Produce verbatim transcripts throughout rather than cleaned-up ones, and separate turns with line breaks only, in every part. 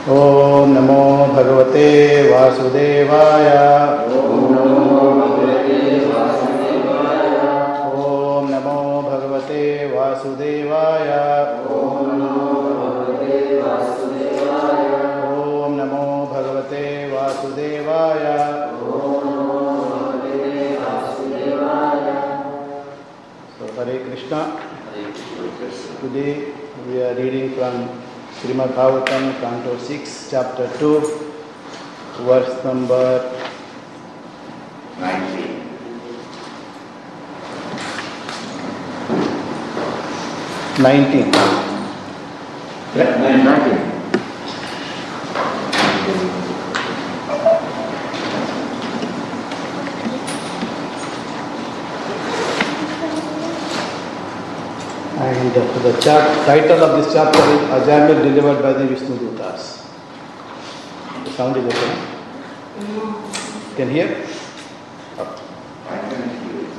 ओम नमो भगवते वासुदेवाय। ओम नमो भगवते वासुदेवाय। ओम नमो भगवते वासुदेवाय। ओम नमो भगवते वासुदेवाय। ओम नमो भगवते वासुदेवाय। ओम नमो भगवते वासुदेवाय। So Hare Krishna. Today we are reading from Srimad Bhagavatam, Canto six, Chapter two, verse number
nineteen.
nineteen.
Yeah, nineteen.
And the chap- title of this chapter is Ajamil delivered by the Vishnu Dutas. The sound is okay? You can hear? Oh.
I can hear it.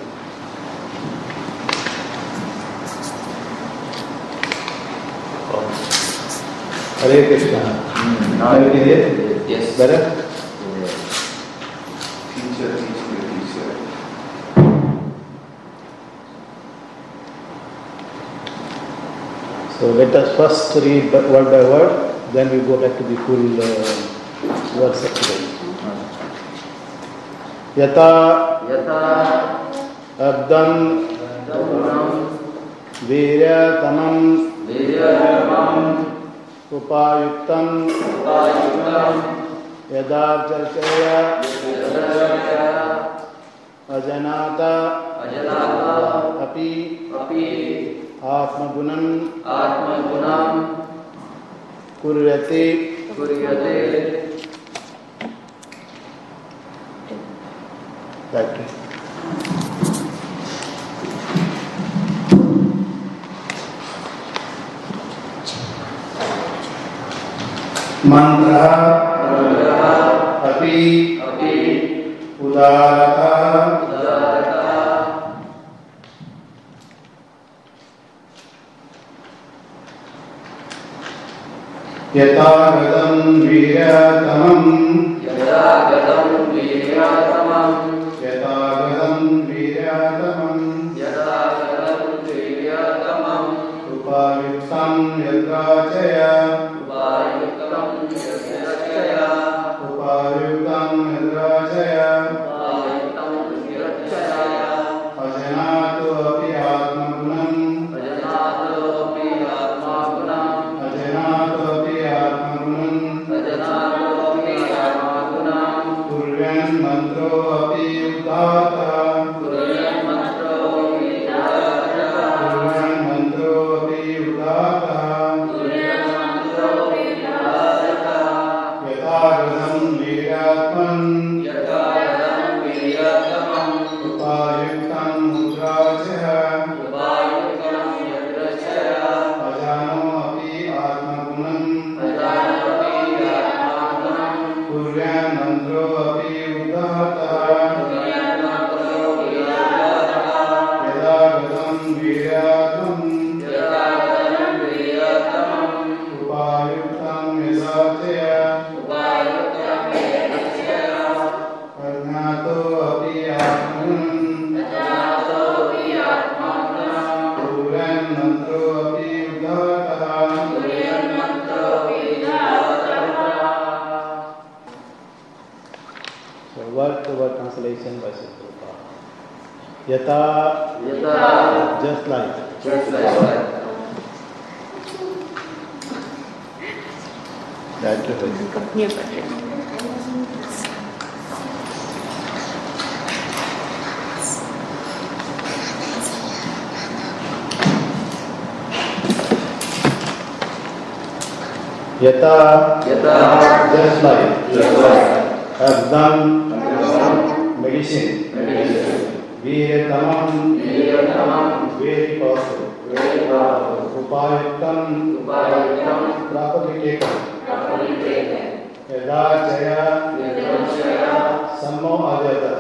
Hare Krishna.
Mm,
Now you can hear?
Yes.
Better?
Yes. Teacher, teacher, teacher.
So let us first read b- word by word, then we go back to the full uh, verse of today. Yata
Yata
abdam
Dhamunam
viryatamam
Viryatamam
upayuktam
Upayuktam
yadarjachaya
Yadachaya
ajanata
Ajanata
api
Api
atmagunam
Atmagunam
kuryate.
Kuryate.
That way. Mantra api
Api
udarata
Udarata
yatagadam viryatamam
Yadagatam Viryatamam
yatagadam viryatamam
Yadagatam Viryatamam
upayuktam yadrachaya
Upayuktam Yadachaya
upayuktam yadrachaya
Upayuktam Yadachaya
ajanatu api atmagunam
Ajanatu Api Atmagunam
ajanatu api atmagunam
Ajanatu Api Atmagunam
kuryan mantro api uddhata
Kuryan Mantro Vidhata
kuryan mantro api uddhata
Kuryan Mantro Vidhata
yatagadam viryatman
Yadagatam Viryatamam
upayuktam mudrachaya
Upayuktam Yadachaya
ajano api atmagunam
Ajanapi Atmagunam
kuryan mantro api uddhata
Kuryan Mantro Vidhata
yatagadam viryatam
Yadagatam Viryatamam
upayuktam yadachaya
Upayuktam Yadachaya
ajnato api atmagunam
Ajanato Api Atmagunam
kuryan mantro api uddhata.
Kuryan Mantro Vidhata.
So word to word translation by Sri Prabhupada. Yata,
Yata
just like.
Just like that.
That way. Yata,
Yata
just like.
Just like
Abdam,
Abdam,
medicine.
medicine.
Viryatamam,
Viryatamam
very powerful.
Very powerful.
Upayuktam,
Upayuktam
properly taken.
Properly taken.
Yadachaya,
Yadachaya
sammo ajata.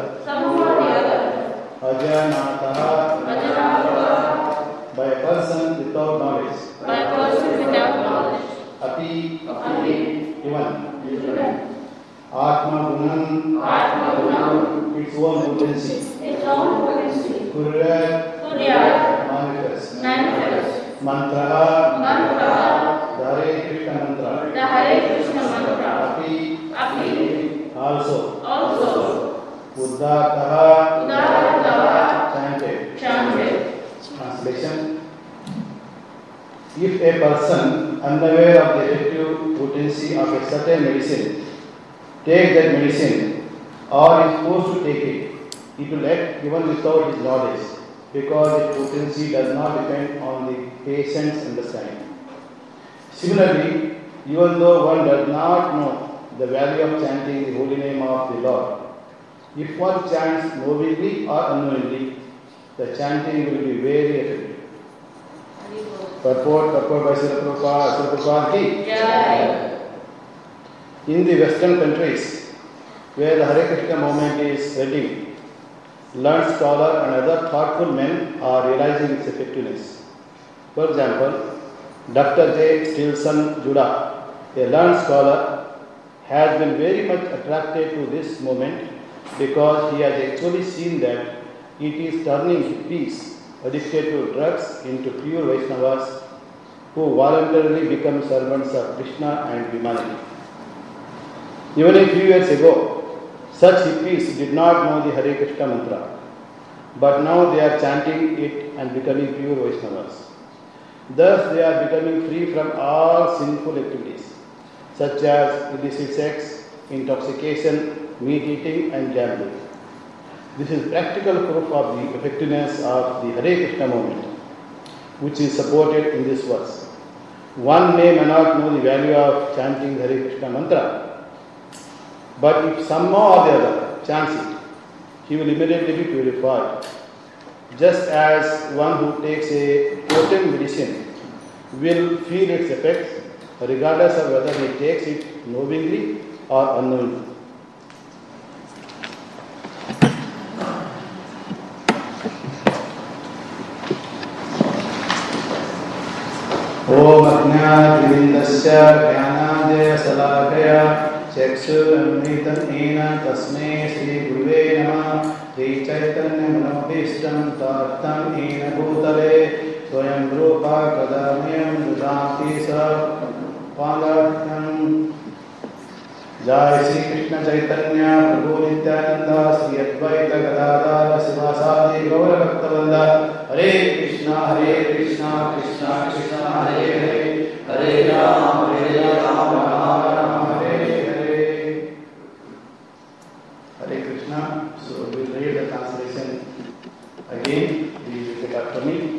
Ajanataha,
Ajanata
by a person without knowledge.
By a person without knowledge.
Api,
Api
given Atma Gunam,
Atma Gunam,
its own potency,
its own potency,
Kurya,
Kurya,
manifest,
manifest,
Mantra,
Mantra,
the Hare Krishna mantra,
the Hare Krishna mantra,
Api,
Api,
also,
also,
Uddataha,
Uddataha,
chanted.
chanted.
Translation: if a person unaware of the effective potency of a certain medicine take that medicine or is forced to take it, it will act even without his knowledge, because its potency does not depend on the patient's understanding. Similarly, even though one does not know the value of chanting the holy name of the Lord, if one chants knowingly or unknowingly, the chanting will be very effective. Purport, purport by Srila Prabhupada, Srila Prabhupada ki.
Jai.
In the Western countries, where the Hare Krishna movement is spreading, learned scholars and other thoughtful men are realizing its effectiveness. For example, Doctor J. Stilson Judah, a learned scholar, has been very much attracted to this movement because he has actually seen that it is turning hippies addicted to drugs into pure Vaishnavas who voluntarily become servants of Krishna and humanity. Even a few years ago, such hippies did not know the Hare Krishna mantra, but now they are chanting it and becoming pure Vaishnavas. Thus, they are becoming free from all sinful activities, such as illicit sex, intoxication, meat eating, and gambling. This is practical proof of the effectiveness of the Hare Krishna movement, which is supported in this verse. One may not know the value of chanting the Hare Krishna mantra, but if somehow or the other chants it, he will immediately be purified. Just as one who takes a potent medicine will feel its effects, regardless of whether he takes it knowingly or unknowingly. Om Ajnana-Vindasya Jnanadaya Salakaya Chakshur-amritam ena tasmai Sri Guruve Namah Sri Chaitanya Manabhishtam Tartam ena bhutale Swayam Rupa Kadamayam Dudati Sa Pandatyam. Jai Sri Krishna Chaitanya Prabhu Nityananda Sri Advaita Gadadhara Sivasadi Gaura Bhaktavinda. Hare Krishna Hare Krishna Krishna Krishna Hare Hare Hare Rama Hare Rama Rama Rama Hare Hare. Hare Krishna. So we will read the translation again. Please repeat after me.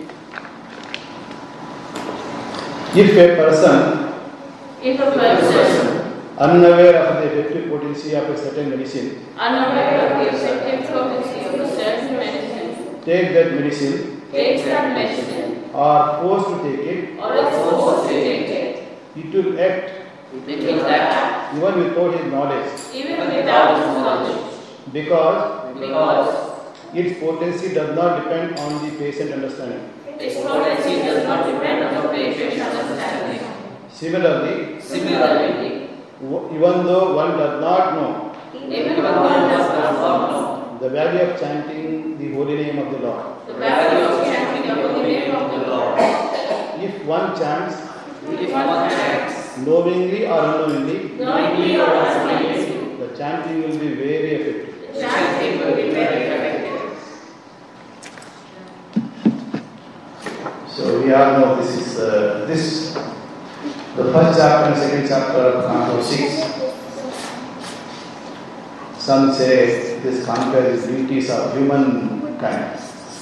If a person
If a person
unaware of the effective potency of a certain medicine
unaware of the effective potency of a certain medicine
take that medicine
takes that medicine
or forced to take it,
or is forced to take it,
it will act
it will act
even without his knowledge,
even without his knowledge,
because
because
its potency does not depend on the patient understanding.
its potency does not depend on the patient's understanding.
Similarly,
Similarly,
w- even though one does not know
even when one does not know
the value of chanting the holy name of the Lord,
the value of chanting the holy name of the Lord,
if one chants
if one chants
knowingly or unknowingly,
knowingly or unknowingly,
the chanting will be very effective.
the chanting will be very effective.
So we all know this is uh, this the first chapter and second chapter of Canto six. Some say this conquers the beauties of humankind.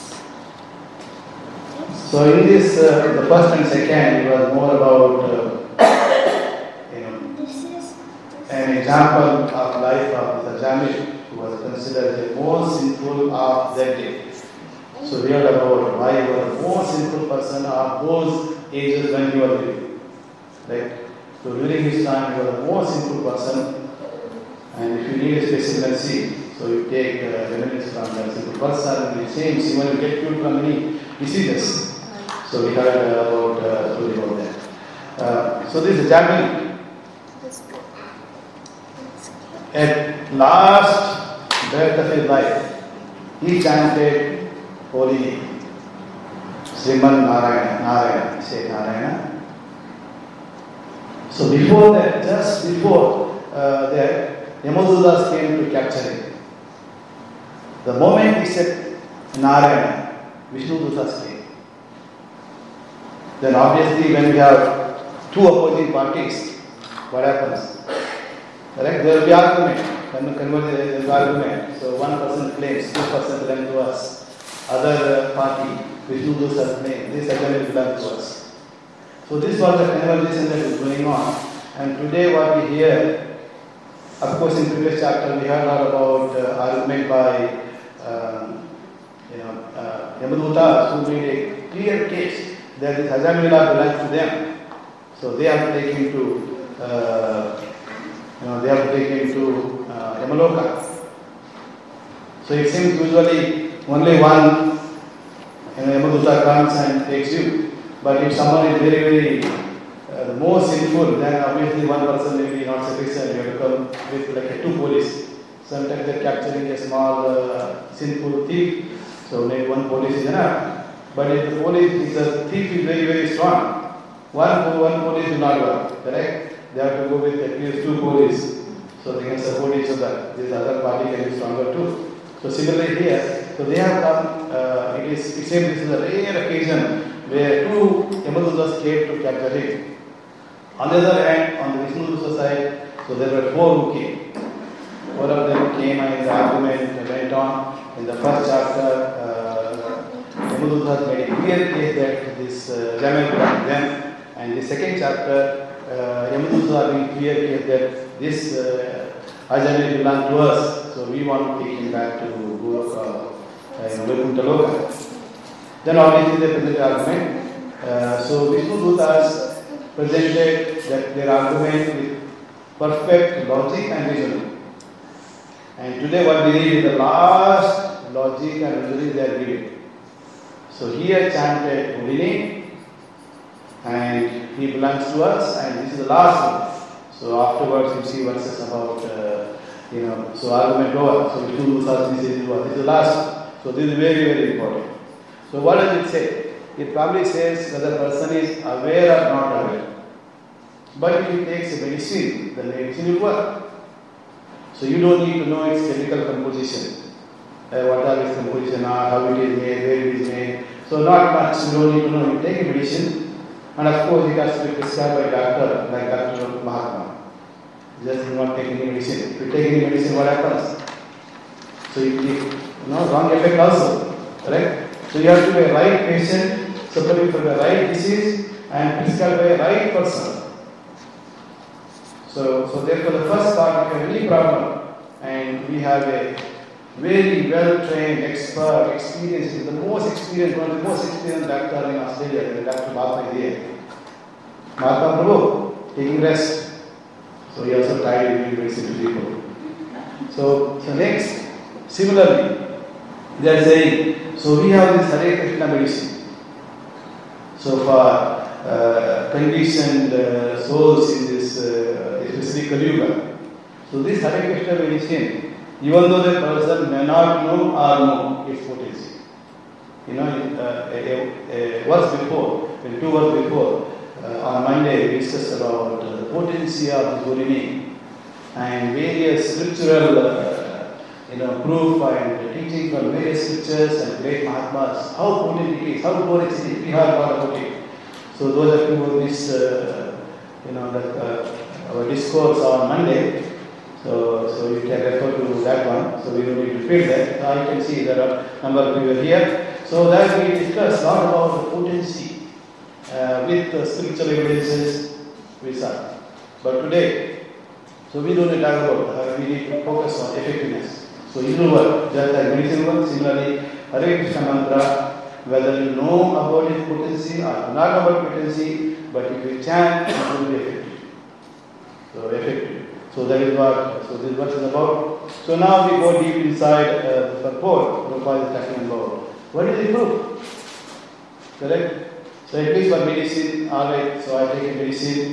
So in this, uh, the first and second, it was more about uh, you know an example of life of the Jamil, who was considered the most sinful of that day. So we heard about why he was the most sinful person of those ages when he was living. Right? So during his time, he was the most sinful person. And if you need a specific see, so you take uh, remedies from that sinful person, it changes, even you get cured from any diseases. So we heard uh, about uh, story about that. Uh, so this is Jamil. at last breath of his life, he chanted holy name. Sriman Narayana, Narayana, say Narayana. So before that, just before uh, that, Yamadutas came to capture him. The moment he said Narayana, Vishnudutas came. Then obviously when we have two opposing parties, what happens? Correct? There will be argument. There is argument. So one person claims, two person claims to us. Other party, Vishnudutas claims, this again belongs to us. So this was the conversation that is going on. And today what we hear, of course in previous chapter we heard all about uh, argument by um, you know, uh, Yamadutas, who made a clear case that this Hajamila belongs to them. So they have to take him to, uh, you know, they have to take him to uh, Yamaloka. So it seems usually only one, you know, Yamaduta comes and takes you. But if someone is very, very uh, more sinful, then obviously one person may be not sufficient. You have to come with like a two police. Sometimes they are capturing a small uh, sinful thief, so maybe one police is enough. But if the police is a thief is very, very strong, one one police will not work, correct? They have to go with at least two police, so they can support each other. This other party can be stronger too. So similarly here, so they have come. Uh, it is it seems this is a rare occasion where two Yamadutas came to capture him. On the other hand, on the Vishnuduta side, so there were four who came. Four of them came and the argument went on. In the first chapter, uh, Yamadutas made a clear case that this uh, Jamal belonged to them. And the second chapter, uh, Yamadutas made a clear case that this uh, Ajamil belonged to us, so we want to take him back to Goloka, uh, you know, Vaikuntha Loka. Then obviously they presented argument. Uh, so Vishnudutas presented that their argument with perfect logic and reasoning. And today what we read is the last logic and reasoning they are giving. So here chanted holy name, and he belongs to us, and this is the last one. So afterwards you see verses about, uh, you know, so argument over. So Vishnudutas, this is this is the last one. So this is very, very important. So what does it say? It probably says whether a person is aware or not aware. But if he takes a medicine, the medicine will work. So you don't need to know its chemical composition. Uh, what are its composition are, how it is made, where it is made. So not much, you don't need to know. You take a medicine, and of course it has to be prescribed by a doctor, like Doctor Mahatma. Just do not take any medicine. If you take any medicine, what happens? So you take, you know, wrong effect also. Correct? So you have to be a right patient, suffering from the right disease, and prescribed by a right person. So, so therefore the first part, if you have any problem, and we have a very well-trained, expert, experienced, the most experienced, one of the most experienced doctor in Australia, Doctor Mahatma is here. Mahatma Prabhu, taking rest. So he also tried giving medicine to people. So, so next, similarly, they are saying, so we have this Hare Krishna medicine. So for uh, conditioned uh, souls in this, uh, especially Kali Yuga. So this Hare Krishna medicine, even though the person may not know or know its potency. You know, uh, a, a, a verse before, in two verses before, uh, on Monday we discussed about uh, the potency of the holy name and various scriptural uh, you know, proof and teaching from various scriptures and great Mahatmas, how potent it is, how potent it is, we have got about it. So those of you who missed, uh, you know, the, uh, our discourse on Monday, so so you can refer to that one, so we don't need to repeat that. Now you can see there are a number of people here. So that we discussed a lot about the potency uh, with the spiritual evidences we saw. But today, so we don't need to talk about, uh, we need to focus on effectiveness. So it will work, just like medicine works. Similarly, Hare Krishna mantra, whether you know about its potency or not about potency, but if you chant, it will be effective. So effective. So that is what, so this is what is about. So now we go deep inside uh, the purport. Prabhupada is talking about what is the proof? Correct? So at least for medicine, alright, so I take a medicine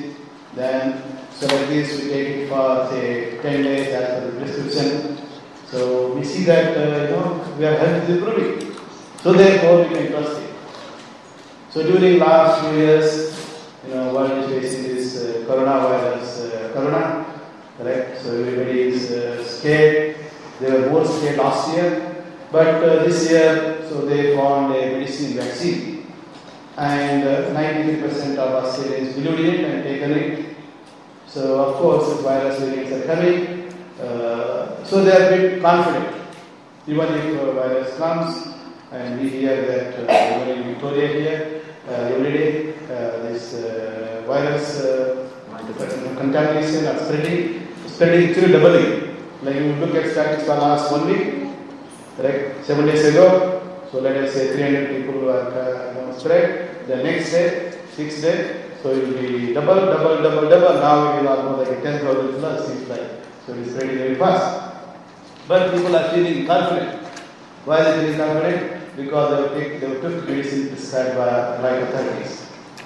Then, so like this, we take it for say ten days as per the prescription. So we see that uh, you know we are health is improving. So therefore, we can trust it. So during last few years, you know, world is facing this uh, coronavirus, uh, corona, correct? So everybody is uh, scared. They were more scared last year, but uh, this year, so they found a medicine vaccine, and uh, ninety-three percent of Australians believed in it and taken it. So of course, the virus variants are coming, uh, so they are a bit confident. Even if a virus comes, and we hear that uh, even in Victoria here, uh, every day uh, this uh, virus uh, contamination are spreading, spreading actually doubling. Like you look at statistics for last one week, correct? Seven days ago, so let us say three hundred people were uh, you know, spread. The next day, six days, so it will be double, double, double, double. Now it is almost like ten thousand plus, seems like. So it is spreading very fast. But people are feeling confident. Why are they feeling confident? Because they will take, they will took medicine prescribed by right authorities.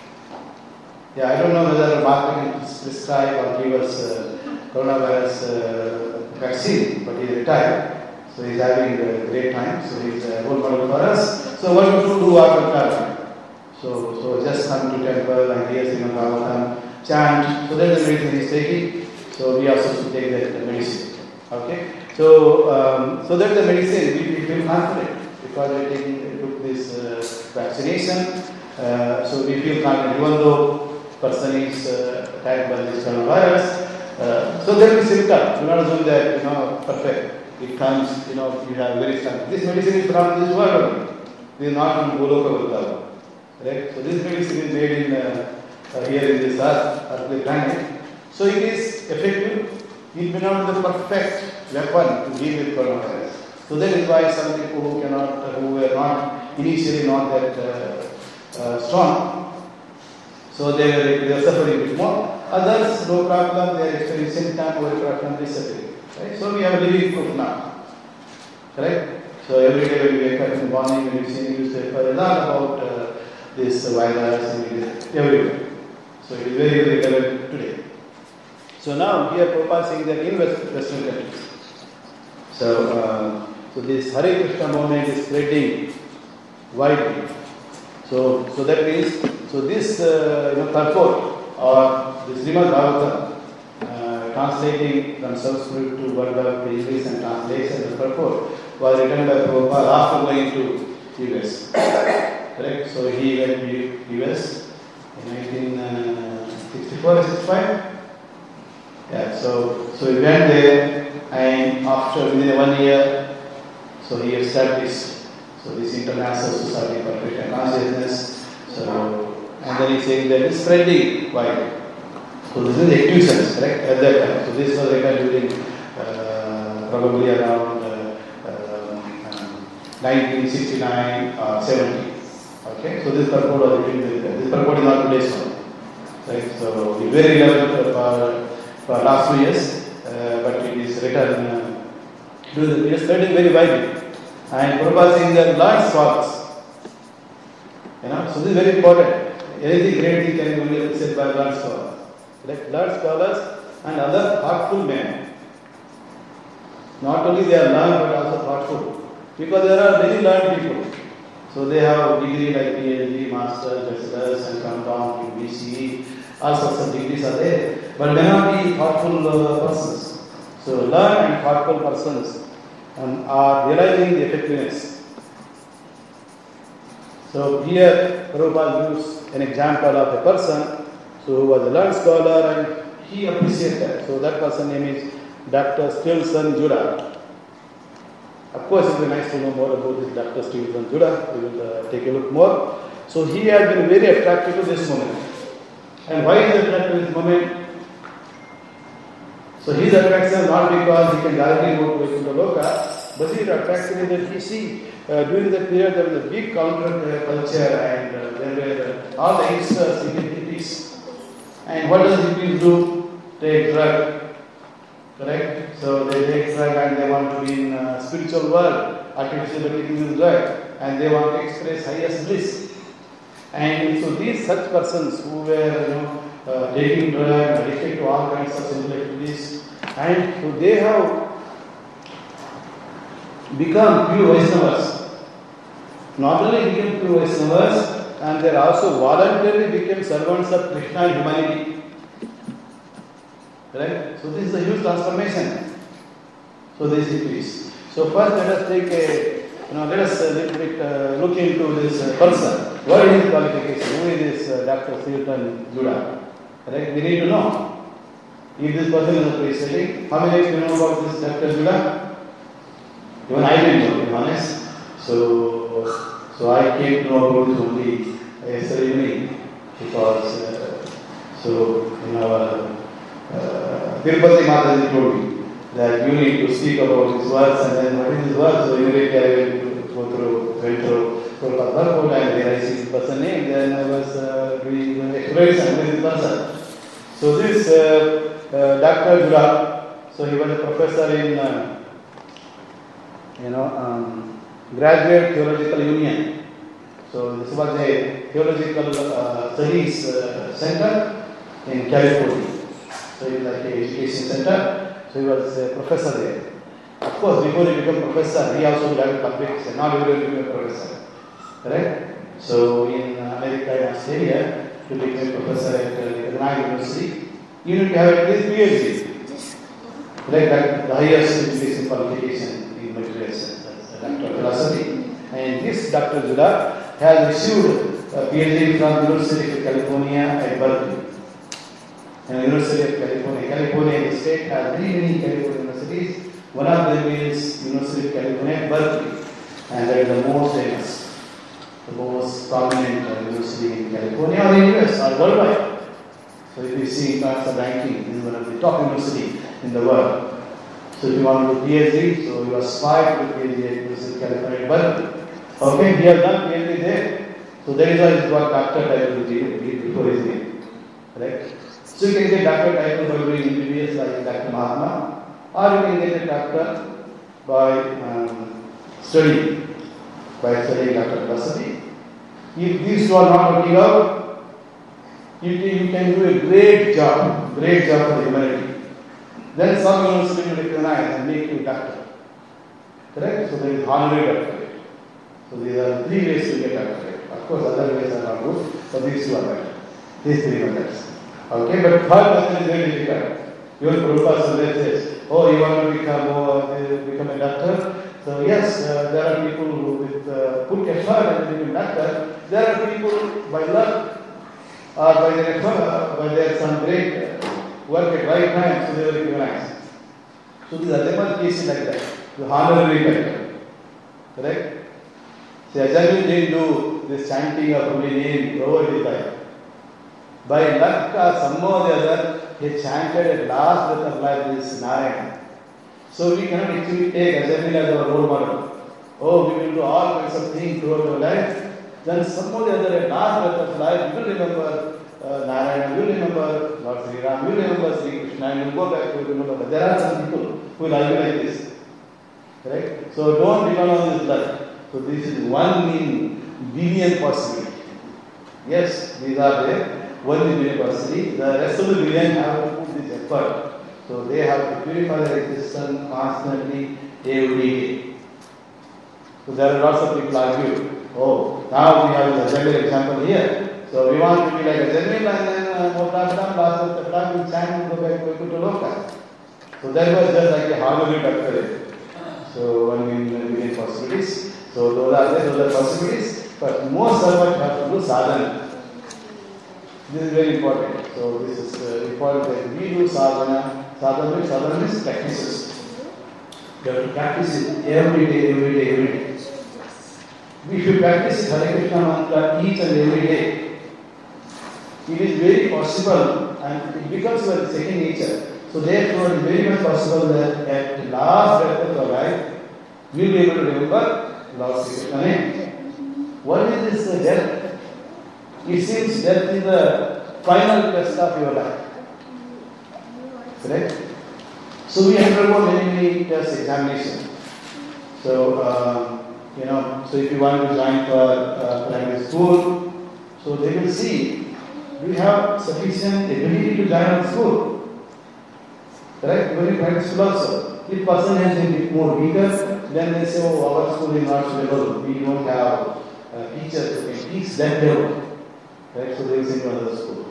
Yeah, I don't know whether the marketing prescribe or give us uh, coronavirus uh, vaccine, but he retired. So he's having a great time. So he's a role model for us. So what do we do after traveling? So, so just come to temple and hear Srimad Bhagavatam, chant. So that's the medicine he's taking. So we also should take that medicine. Okay. So, um, so that's the medicine. We, we feel confident because we taking we took this uh, vaccination. Uh, so we feel confident, even though person is uh, attacked by this coronavirus. Uh, so there will be symptoms. Do not assume that you know perfect. It comes, you know, you have very strong. This medicine is from this world only. This is not from Goloka Vrindavan. Right? So this medicine is made in uh, uh, here in this earth, earthly planet. So it is effective. It may not be the perfect weapon to deal with coronavirus. So that is why some people who cannot, uh, who were not initially not that uh, uh, strong, so they were, they are suffering a bit more. Others, no problem, they are experiencing symptoms, no problem, disappearing. Right? So we have a living proof now. Correct? So every day when we wake up in the morning, when we see newspaper, a lot about uh, this virus and everywhere. So it is very, very relevant today. So now here Prabhupada is saying that in Western countries. So, uh, so this Hare Krishna movement is spreading widely. So, so that means, so this uh, you know, purport or this Srimad Bhagavatam, uh, translating from Sanskrit to Word English and translation, the purport was written by Prabhupada after going to U S. Correct? So he went to U S in nineteen sixty-four or sixty-five. Yeah, so, so he went there and after within one year, so he established so this International Society for Krishna Consciousness. So, and then he's saying that it's spreading widely. So this is the acquisitions, correct, at that time. So this was written during uh, probably around uh, uh, nineteen sixty-nine or seventy. Okay, so this purport was written with that. This purport is not today's one. Right, so it's very relevant for, for last two years, uh, but it is written, uh, it is spreading very widely. And Prabhupada saying that learned scholars, you know, so this is very important. Anything great thing can only be said by learned scholars. Like learned scholars and other thoughtful men. Not only they are learned but also thoughtful. Because there are many learned people. So they have a degree like PhD, Master, Bachelor's and come down to B C E. All sorts of degrees are there. But may not be thoughtful uh, persons. So learned and thoughtful persons um, are realizing the effectiveness. So here Prabhupada gives an example of a person so who was a learned scholar and he appreciated that. So that person's name is Doctor Stilson Judah. Of course, it would be nice to know more about this Doctor Stilson Judah. We will uh, take a look more. So he has been very attracted to this moment. And why is he attracted to this moment? So his attraction is not because he can directly go to Vaikuntha Loka, but his attraction is that he see uh, during that period there was a big counter culture and uh, there were uh, all the youngsters, Indian hippies. And what does hippies do? Take drug. Correct? So they take drug and they want to be in a spiritual world, artificially taking this drug, and they want to express highest bliss. And so these such persons who were, you know, uh, taking drugs, addicted to all kinds of sinful activities, and so they have become pure Vaishnavas. Not only became pure Vaishnavas, and they also voluntarily became servants of Krishna and humanity. Right? So this is a huge transformation. So this is peace. So first let us take a, you know, let us a little bit uh, look into this uh, person. What is his qualification? Who is this uh, Doctor Srivatsan Judah? Right? We need to know. If this person is a priest setting, how many of you know about this Doctor Judah? Even I didn't know, to be honest. So, so I came to know about it only yesterday evening because, uh, so in our uh, Tirupati Mataji told me that you need to speak about his works and then what is his work. So immediately I went to go through, went through Kolkata and there I see this person name. Then I was uh, doing exploration with this person. So this uh, uh, Doctor Judah, so he was a professor in, uh, you know, um, Graduate Theological Union. So this was a theological uh, studies uh, center in California. So it was like an education center. So he was a professor there. Of course, before he became professor, he also had a public, not everyone became a professor. Right? So in America and Australia, to become a professor at Karnataka University, you need to have at least PhD. Right? That the highest education qualification in material science, Doctor of Philosophy. And this Doctor Judah has received a PhD from University of California at Berkeley. And University of California. California, the state, has many, many California universities. One of them is University of California at Berkeley. And that is the most famous, the most prominent uh, university in California or in U S or worldwide. So if you see in terms of ranking, this is one of the top universities in the world. So if you want to do PhD, so you aspire to do PhD at University of California at Berkeley. Okay, he has done PhD there. So that is why he got doctor title before his name. Right? So you can get doctor title by doing M B B S like Doctor Mahatma, or you can get a doctor by um, studying, by studying Doctor Philosophy. If these two are not working out, you can, you can do a great job, great job for the humanity. Then some university will recognize and make you doctor. Correct? So there is honorary doctorate. So these are three ways to get doctorate. Of course, other ways are not good, but these two are better. These three methods. Okay, but third method is very difficult. Even Prabhupada somewhere says, oh, you want to become, uh, become a doctor? So yes, uh, there are people who with uh, put effort and become doctor. There are people by luck or by their effort, by their some great work at right time, so they will recognize. So these are never cases like that. The honorary title. Correct? See, Ajahn didn't do this chanting of holy name over his life. By luck or some or the other, he chanted at last breath of life this Narayana. So we cannot actually take Ajahn as our role model. Oh, we will do all kinds of things throughout our life. Then some or the other, at last breath of life, we will remember uh, Narayana, we will remember Lord Sri Ram, we will remember Sri Krishna, and we will go back to remember. But there are some people who will argue like this. Correct? So don't depend on this luck. So this is one in billion possibility. Yes, these are there. One in billion possibility. The rest of the billion have to put this effort. So they have to purify their existence constantly, every day. So there are lots of people argue. Oh, now we have the general example here. So we want to be like a general and then more time, last of the time we chant and go back to Loka. So that was just like a honorary doctorate. So one in billion possibilities. So those are there, those are possibilities. But most of us have to do sadhana. This is very important. So this is uh, important that we do sadhana. Sadhana means, sadhana means practices. You have to practice it every day, every day, every day. If you practice Hare Krishna mantra each and every day, it is very possible and it becomes your second nature. So therefore, it is very much possible that at the last breath of your life, you will be able to remember Lord Sri Krishna name. What is this uh, death? It seems death is the final test of your life. Correct? So we undergo many, many test examinations. So, uh, you know, so if you want to join for uh, primary school, so they will see do you have sufficient ability to join our school? Correct? When you private school also, if person has a bit more weaker, then they say, oh, our school is not suitable. We don't have uh, teachers who can teach that level. Right? So they will send to another school.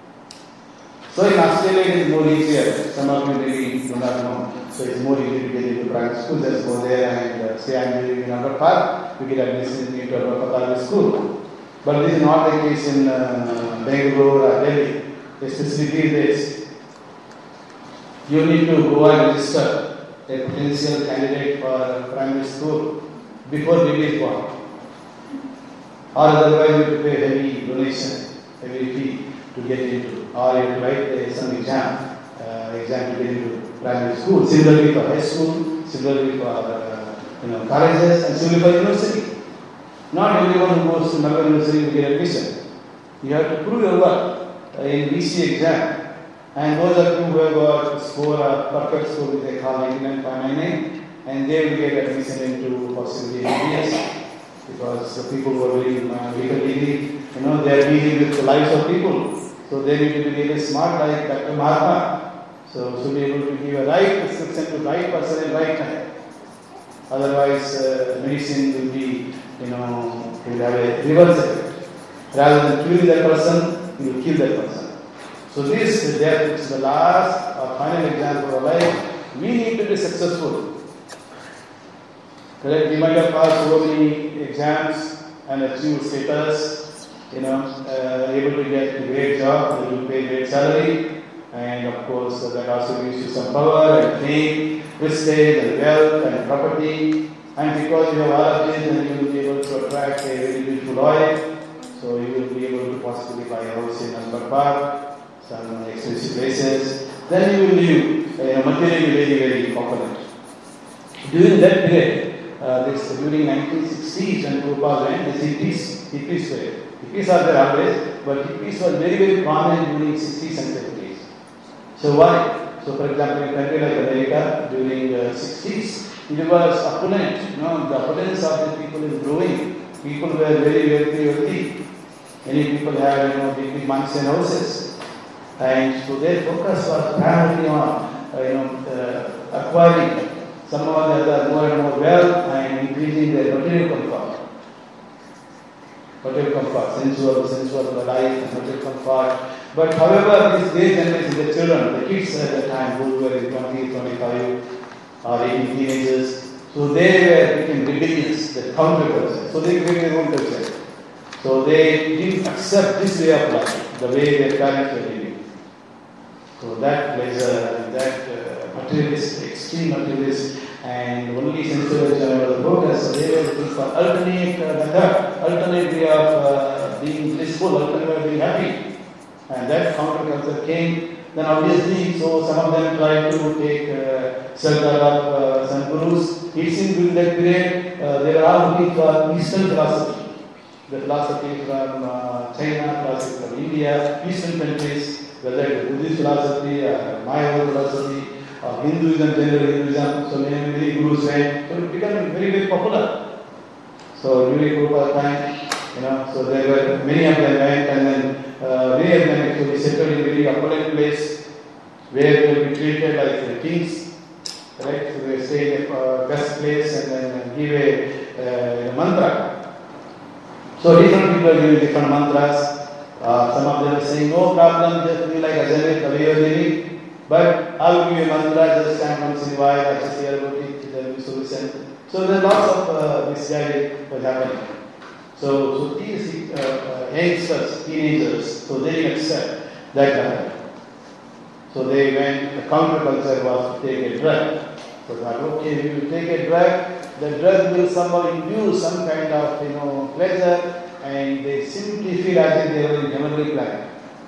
So in Australia it is more easier. Some of you maybe do not know. So it's more easy to get into private school. Just go there and uh, say I'm living in Upper Park. You get admission into Upper Park school. But this is not the case in uh, Bangalore or Delhi. Especially these days. You need to go and register a potential candidate for primary school before baby is born. Or otherwise you have to pay heavy donation, heavy fee to get into. Or you have to write uh, some exam, uh, exam to get into primary school. Similarly for high school, similarly for uh, you know colleges, and similarly for university. Not everyone who goes to Melbourne University will get admission. You have to prove your work uh, in V C exam. And those of you who have got score, a perfect score, which they call ninety-nine point nine nine, and they will get admission into possibly M B S. Because the people who are very uh, legally, you know, they are dealing with the lives of people. So they need to be really smart like Doctor Mahatma. So should be able to give a right prescription to right person at right time. Otherwise, uh, medicine will be, you know, will have a reverse effect. Rather than killing that person, you will kill that person. So this death is the last or final exam for our life. We need to be successful. Correct? We might have passed so many exams and achieved status, you know, uh, able to get a great job, able to pay great salary, and of course uh, that also gives you some power and fame, prestige and wealth and property. And because you have all of this, then you will be able to attract a very beautiful wife. So you will be able to possibly buy a house in Albert Park, some expensive places. Then you will live uh, materially very, very opulent. During that period, Uh, this during nineteen sixties and two thousand, the hippies, hippies were, hippies are there always, but hippies were very, very prominent during sixties and seventies. So why? So for example, in a country like America, during the uh, sixties, it was opulent, you know, the opulence of the people is growing. People were very, very wealthy. Many people have, you know, big, big mansion houses. And so their focus was primarily on, uh, you know, uh, acquiring some of the other more and more wealth and increasing their material comfort. Material comfort, sensual, sensual life and material comfort. But however, this day generation, the children, the kids at the time who were in twenty, twenty-five or eighteen teenagers, so they were becoming rebellious, the counterculture. So they created their own culture. So they didn't accept this way of life, the way their parents were living. So that was uh, that uh, materialist, extreme materialist, and only sensualism was the focus. So they were looking for alternate uh, method, alternate way of uh, being blissful, alternate way of being happy. And that counterculture came. Then obviously, so some of them tried to take uh, shelter of uh, some gurus. It seemed during that period uh, they were all looking for Eastern philosophy. The philosophy from uh, China, philosophy from India, Eastern countries, whether it is Buddhist philosophy or Maya philosophy or Hinduism, general Hinduism. So many, many gurus went. So it became very, very popular. So during Prabhupada's time, you know, so there were many of them went, and then uh, many of them actually settled in a very opulent place where they will be treated like the kings. Right? So they stay in the uh, best place and then give a, uh, a mantra. So different people are giving different mantras. Uh, some of them are saying, no problem, just be like Ajamit, the way you are living. But I will give you a mantra, just stand once in a while, I just hear about it, there will be solution. So there are lots of uh, misguided was happening. So, so these uh, uh, youngsters, teenagers, so they didn't accept that happened. So they went, the counterculture was to take a drug. So that, okay, if you take a drug, the drug will somehow induce some kind of, you know, pleasure, and they simply feel as if they were in heavenly planet.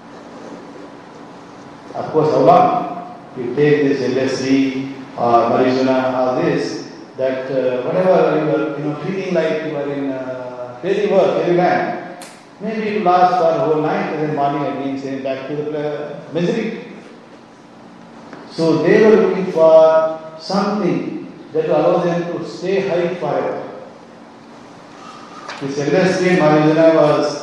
Of course, how long? You take this L S D or marijuana or this, that uh, whatever you are, you know, feeling like you are in uh, fairy world, fairy land, maybe it will last for the whole night and then morning again, saying back to the misery. So they were looking for something that will allow them to stay high forever. This L S D marijuana was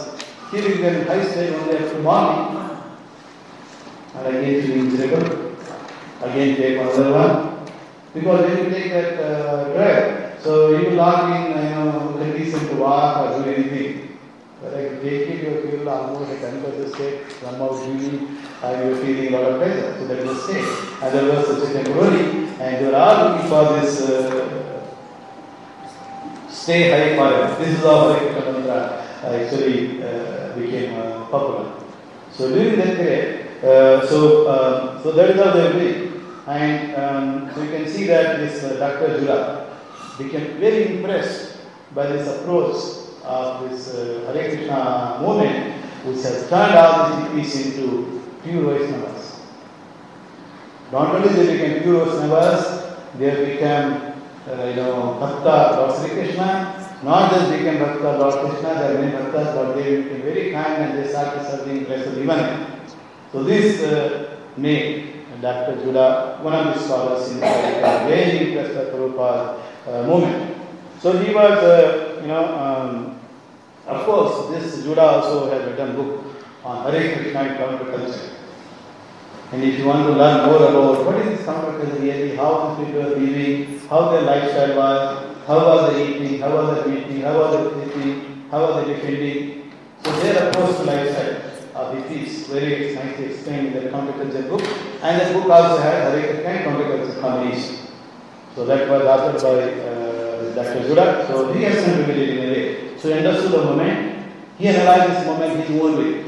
Here you can high stage only after morning. And again feeling miserable. Again take another one. Because when you take that uh, drug, so you will not be in you know, condition to walk or do anything. But if you take it, you feel almost a unconscious state, somehow feeling, and you are feeling a lot of pressure. So that is the state. Otherwise, it's a temporary. And you are all looking for this uh, stay high forever. This is how Hare Krishna mantra actually uh, became uh, popular. So during that period, uh, so uh, so that is how they were doing. And um, so you can see that this uh, Doctor Jula became very impressed by this approach of this uh, Hare Krishna movement, which has turned all these hippies into pure Vaishnavas. Not only they became pure Vaishnavas, they have become uh, you know, Bhakta Lord Sri Krishna. Not just became Bhakta Lord Krishna, there are many Bhaktas, but they became very kind and they started serving Blessed Divinity. So this uh, made Doctor Judah, one of the scholars in America, very impressed by Prabhupada's uh, movement. So he was, uh, you know, um, of course, this Judah also has written a book on Hare Krishna and counterculture. And if you want to learn more about what is this counterculture really, how the people are living, how their lifestyle was, how was they eating, how was they eating, how was they thinking, how was they defending. So their approach to lifestyle of hippies very nicely explained in the counterculture book. And the book also had Hare Krishna and counterculture combination. So that was authored by uh, Doctor Judah. So he has contributed in a way. So he understood the moment. He analyzed this moment his own way.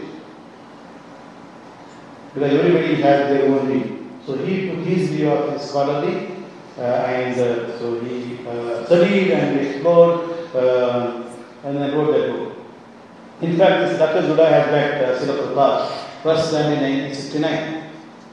Because everybody has their own view. So he took his view of his scholarly uh, and uh, so he uh, studied and explored uh, and then wrote that book. In fact, this Doctor Judah had met uh, Srila Prabhupada first time in nineteen sixty-nine.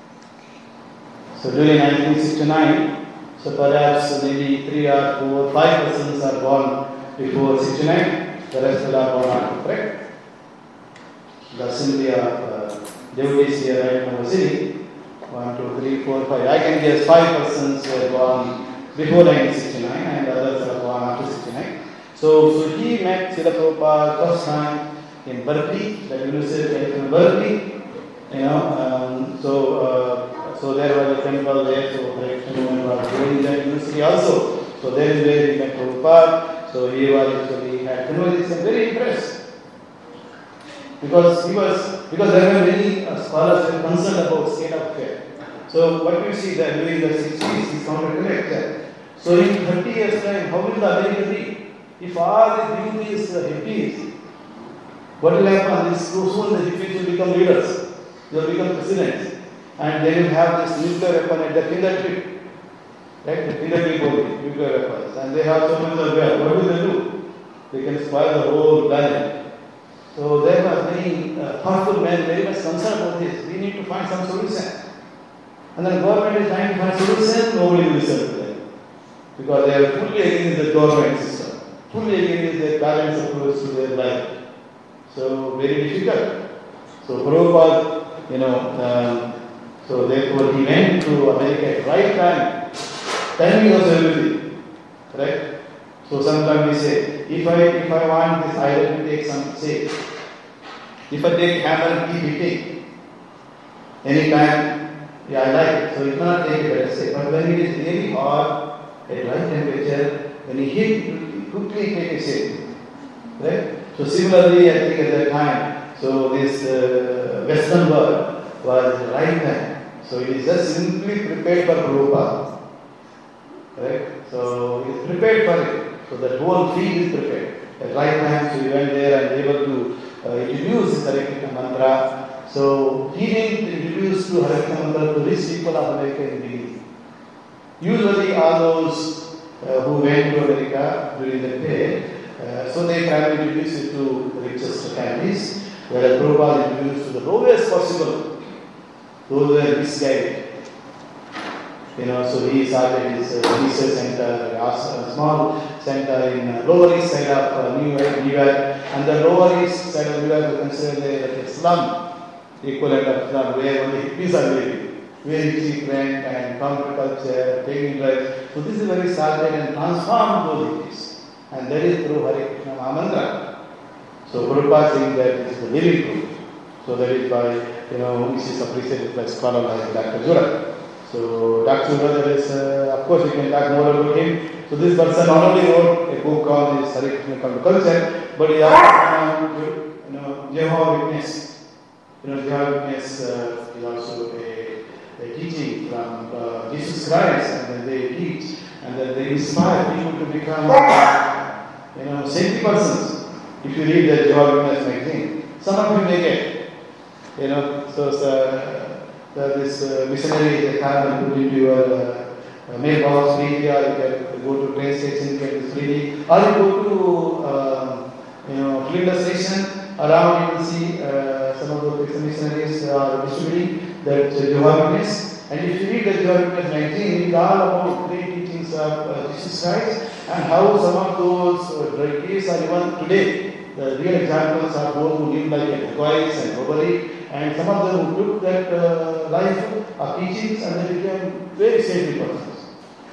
So during nineteen sixty-nine, so perhaps maybe three or four, five persons are born before sixty-nine, the rest are born after, correct? The assembly of uh, devotees here right now was sitting. One, two, three, four, five. I can guess five persons were born before nineteen sixty-nine and others are born after sixty-nine. So, so he met Srila Prabhupada first time in Berkeley, the University of Berkeley. You know, um, so uh, so there was a temple there, so Hare Krishna movement was growing in that university also. So there is where he met Prabhupada. So he was actually had conversation, very impressed. Because he was, because there were many uh, scholars who were concerned about state of affairs. So what you see that during the sixties, he founded collector. So in thirty years time, how will the America be? If all the devotees are hippies, what will happen? This soon the hippies will become leaders. They will become presidents. And they will have this nuclear weapon at their fingertip. Right? The fingertip only, nuclear weapons. And they have so much of wealth. What will they do? They can spoil the whole planet. So there were many uh, thoughtful men very much concerned about this. We need to find some solution. And then government is trying to find solution, nobody will listen to them. Because they are fully against the government system. Fully against their balanced approach to their life. So very difficult. So Prabhupada, you know, um, so therefore he went to America at right time. Timing was everything. Right? So sometimes we say, if I if I want this idol to take some say, if I take hammer and keep hitting, anytime, yeah, I like it. So you cannot take it, let us say. But when it is really hot, at right temperature, when you hit, you quickly take a shape. Right? So similarly, I think at that time, so this uh, Western world was the right time. So it is just simply prepared for Prabhupada. Right? So it is prepared for it. So that whole field is prepared. At right time, so he went there and able to uh, introduce Hare Krishna mantra. So he didn't introduce to Hare Krishna mantra to rich people of America in the beginning. Usually all those uh, who went to America during that period, uh, so they try to introduce it to the richest families, whereas Prabhupada introduced to the lowest possible, those who were misguided. You know, so he started his uh, research center, a small center in uh, Lower East side of uh, New York, New York, and the Lower East side of New York is considered like a slum, equivalent of slum, where only hippies are living, very cheap rent and counterculture, taking drugs. So this is very started and transformed those hippies, and that is through Hare Krishna Mahamantra. So Prabhupada saying that it is the living proof. So that is why, you know, this is appreciated by scholar like Doctor Jura. So Doctor Jura, there is, uh, of course, you can talk more about him. So this person not only wrote a book on his Hare Krishna culture, but he also, you know, Jehovah's Witness. You know, Jehovah's Witness uh, is also a, a teaching from uh, Jesus Christ, and then they teach, and then they inspire people to become, uh, you know, saintly persons. If you read the Jehovah's Witness magazine, some of you may get, you know, so uh, this uh, missionary they come and put into your uh, mailbox freely, or you can go to train station, get this freely, or you go to um, you know Flinders station. Around you will see uh, some of the missionaries are distributing that Jehovah's Witness. And if you read the Jehovah's Witness magazine, it is all about great teachings of uh, Jesus Christ and how some of those uh, drug cases are even today. The real examples are those who live like a dacoits and robbery, and some of them who took that uh, life of teachings and they became very saintly persons.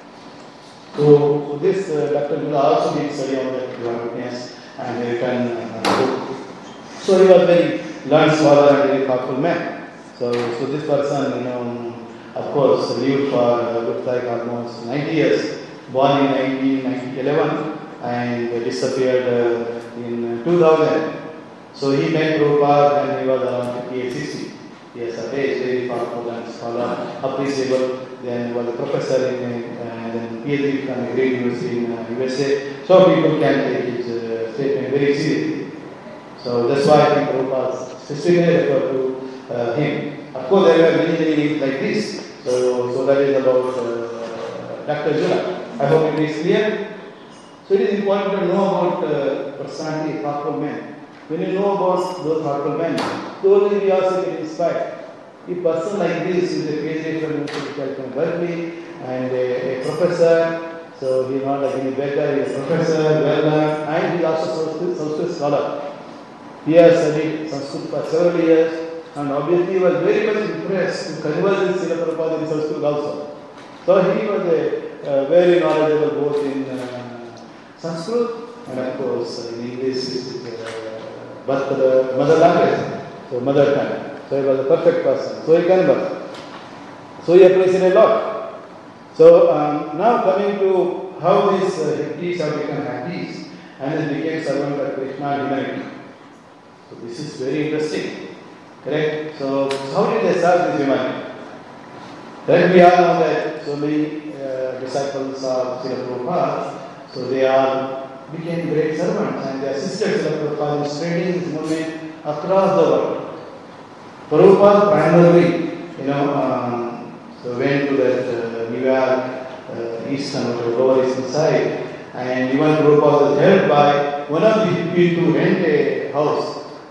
So, so this uh, Doctor Jura also did study on that Jehovah's Witness and they written uh, book. So he was very learned scholar and very thoughtful man. So, so this person, you know, of course, lived for uh, looks like almost ninety years. Born in nineteen eleven and disappeared uh, in two thousand. So he met Prabhupada when he was around fifty-eight, sixty years of age, very thoughtful and scholar, appreciable. Then was a professor in uh, then PhD from a great university in uh, U S A. So people can take his uh, statement very seriously. So that's why I think Prabhupada specifically referred to uh, him. Of course, there were many, many like this. So, so that is about uh, Doctor Jura. I hope it is clear. So it is important to know about uh, personality, thoughtful men. When you know about those thoughtful men, slowly we also get inspired. A person like this is a PhD from University of Berkeley and a, a professor. So he is not like any beggar, he is a professor, well learned, and he is also a Sanskrit scholar. He has studied Sanskrit for several years and obviously was very much impressed to converse with Srila Prabhupada in Sanskrit also. So he was a, a very knowledgeable both in uh, Sanskrit and of course in English, is uh, but the mother language, so mother tongue. So he was a perfect person. So he conversed. So he appreciated a lot. So um, now coming to how these uh, hippies have become happies and then became servant of Krishna divinity. So this is very interesting, correct? So how did they serve this humanity? Then we all know that so many uh, disciples of Srila Prabhupada, so they all became great servants and they assisted Srila Prabhupada in spreading this movement across the world. Prabhupada primarily, you know, um, so went to that uh, New York, uh, eastern or lower eastern side, and even Prabhupada was helped by one of the people to rent a house.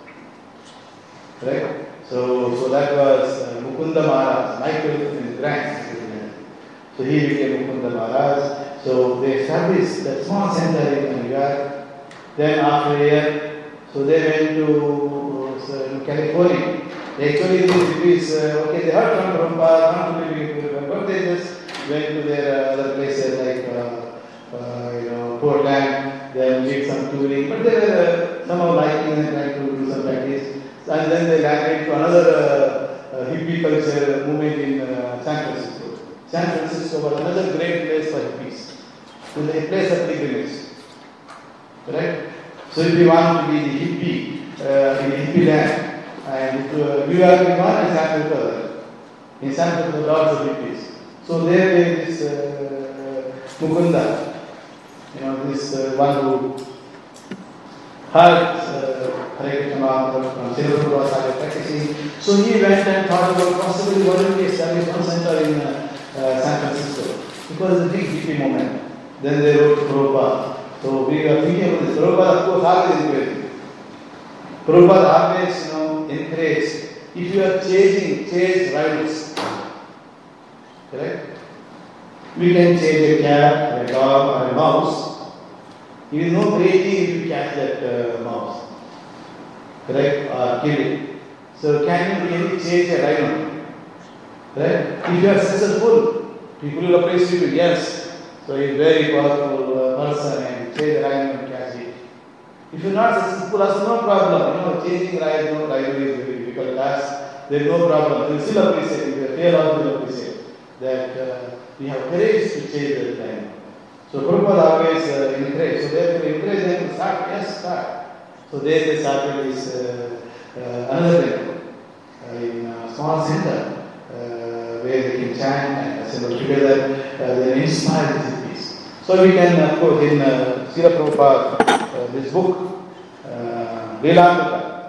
Right? So, so that was uh, Mukunda Maharaj, Michael and Grant. So he became Mukunda Maharaj. So they established that small center in New York. Then after a year, so they went to uh, California. They actually these hippies, uh, okay, they heard from Prabhupada, not really, but they just went to their uh, other places like uh, uh, you know Portland. Then did some touring, but they were uh, somehow liking and trying to do some practice. And then they landed to another uh, uh, hippie culture movement in uh, San Francisco. San Francisco was another great place for hippies. It was a place of pilgrimage. Correct? So if you want to be the hippie uh, in the hippie land, and uh, you are in one and San Francisco, in San Francisco, lots of hippies. So there is this uh, Mukunda, you know, this uh, one who heard uh, Hare Krishna Mahaprabhu from Srila Prabhupada started practicing. So he went and thought about possibly why don't we establish one center in uh, uh, San Francisco, because it's a big hippie movement. Then they wrote to Prabhupada. So we are thinking about this. Prabhupada, of course, always encouraged. Prabhupada always, you know, encouraged. If you are chasing, chase rivals. Correct? We can chase a cat, a dog, or a mouse. It is no crazy if you catch that uh, mouse. Correct? Or kill it. So can you really chase a rhino? Correct? If you are successful, people will appreciate you. Yes. So he is very powerful uh, person and chase a rhino and catch it. If you're not successful, also no problem. You know, changing ride, no rivalry is very difficult task. There is no problem. You will still appreciate. If you fail, also will appreciate that uh, we have courage to change the time. So Prabhupada always uh, encourage. So therefore encourage them to start. Yes, start. So there they started this uh, uh, another temple uh, in a small center uh, where they can chant and assemble together. Uh, they inspire this peace. So we can, of course, in uh, Srila Prabhupada, uh, this book, uh, Leelamrita.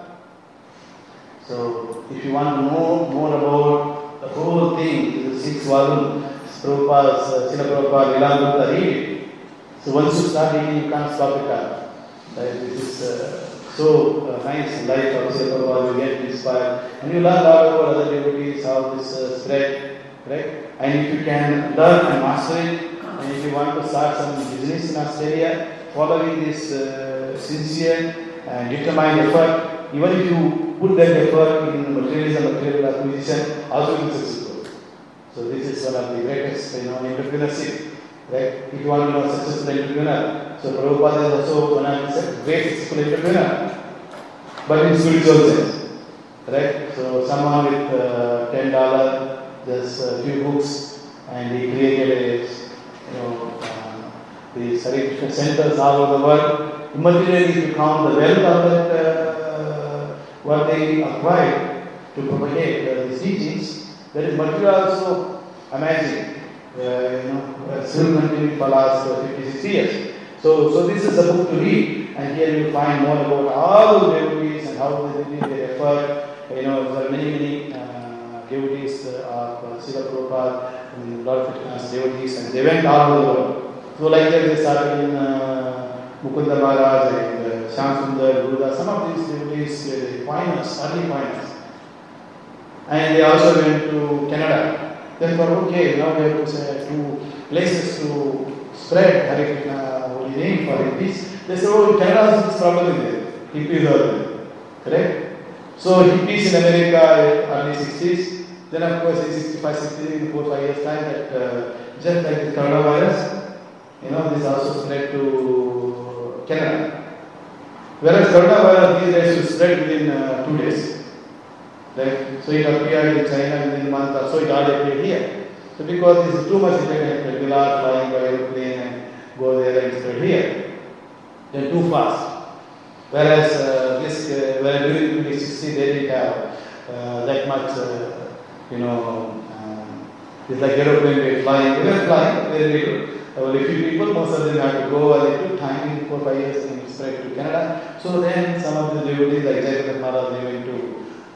So if you want to know more about the whole thing, the six volume, Prabhupada's, uh, Srila Prabhupada, Leelamrita, read it. So once you start reading, you can't stop it up. Right? This is uh, so uh, nice life of Srila Prabhupada, you get inspired. And you learn a lot about other devotees, how this uh, spread, right? And if you can learn and master it, and if you want to start some business in Australia, following this uh, sincere and determined effort, even if you put that effort in materialism, material acquisition, also you will be successful. So this is one of the greatest, you know, entrepreneurship, right? If you want to be a successful entrepreneur, so Prabhupada is also one of the great successful entrepreneur, but in spiritual sense, right? So someone with uh, ten dollars, just a few books, and he created a, you know, uh, the Hare Krishna centers all over the world. Immaterially, if you count the wealth of that, uh, what they acquired to propagate uh, these teachings, that is material also amazing. Uh, you know, uh, still continuing for the last uh, fifty-six years. So, so this is a book to read, and here you will find more about all the devotees and how they did their effort. You know, there are many, many uh, devotees uh, of uh, Srila Prabhupada and Lord Krishna's devotees, and they went all over the world. So, like that, they started in uh, Mukunda Maharaj and uh, Shyam Sundar, Gurudas. Some of these devotees, uh, finance, early finance, and they also went to Canada. They thought, okay, now we have to say two places to spread Hare Krishna holy name for his peace. They said, oh, Canada is problem there. Hippies are there. Correct? So hippies in America, early sixties. Then of course in sixty-five, sixty, in four, five years time, that uh, just like the coronavirus, you know, this also spread to Canada. Whereas coronavirus these days to spread within uh, two days. Right? So it appeared in China within a month or so, it all appeared here. So because this is too much interconnected, people are flying by aeroplane and go there and spread here. They're too fast. Whereas uh, this, uh, where during twenty sixty they didn't have uh, that much, uh, you know, um, it's like aeroplane they flying, they were flying, very little. Only few people, most of them had to go, and it took time, in four, five years, and spread to Canada. So then some of the devotees like Jayapatha Maharaj, they went to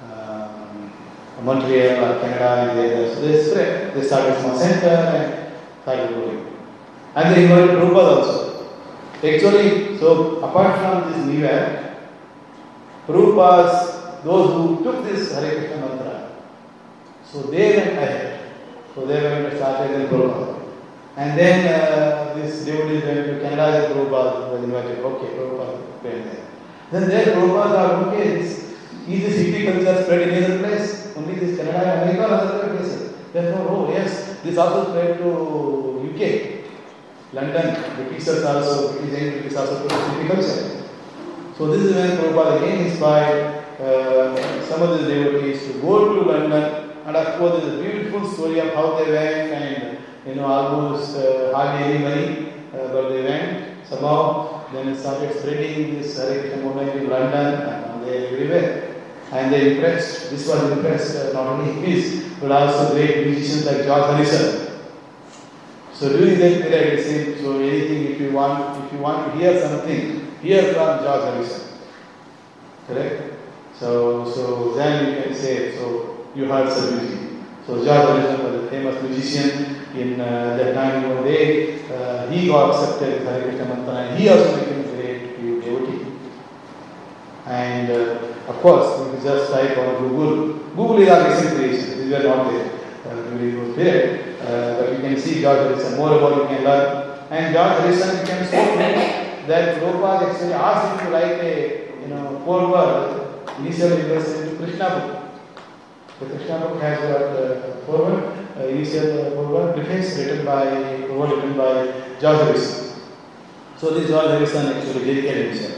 Montreal or Canada, and they, so they spread. They started a small center and started growing. And they invited Prabhupada also. Actually, so apart from this new act, Prabhupadas, those who took this Hare Krishna mantra, so they went ahead. So they went and started in Prabhupada. And then uh, this devotees went to Canada, and Prabhupada was invited. Okay, Prabhupada went there. Then there Prabhupada thought, okay, this, is this hippie culture spread in other place? Only this Canada and America or other places. Therefore, oh yes, this also spread to U K, London, Britishers also, British and British also to hippie culture. So this is when Prabhupada again inspired uh, some of the devotees to go to London, and of course there is a beautiful story of how they went, and you know, almost uh, hardly any money, uh, but they went somehow, then it started spreading this Hare Krishna movement in London and they everywhere. And they impressed, this was impressed uh, not only hippies, but also great musicians like George Harrison. So during that period, I said, so anything, if you want, if you want to hear something, hear from George Harrison. Correct? So, so then you can say, so you heard some music. So George Harrison was a famous musician in uh, that time, you know, they, uh, he got accepted Hare Krishna mantra, and he also became a great devotee. And uh, of course, if you just type on Google, Google is our recent creation, these were not there uh, during those period. Uh, but you can see George Harrison, more about you can learn. And George Harrison became so famous that Prabhupada actually asked him to write a, you know, foreword, initial introduction to Krishna book. The Krishna book has got uh, foreword, uh, initial uh, foreword, preface written by, foreword written by George Harrison. So this George Harrison actually dedicated himself.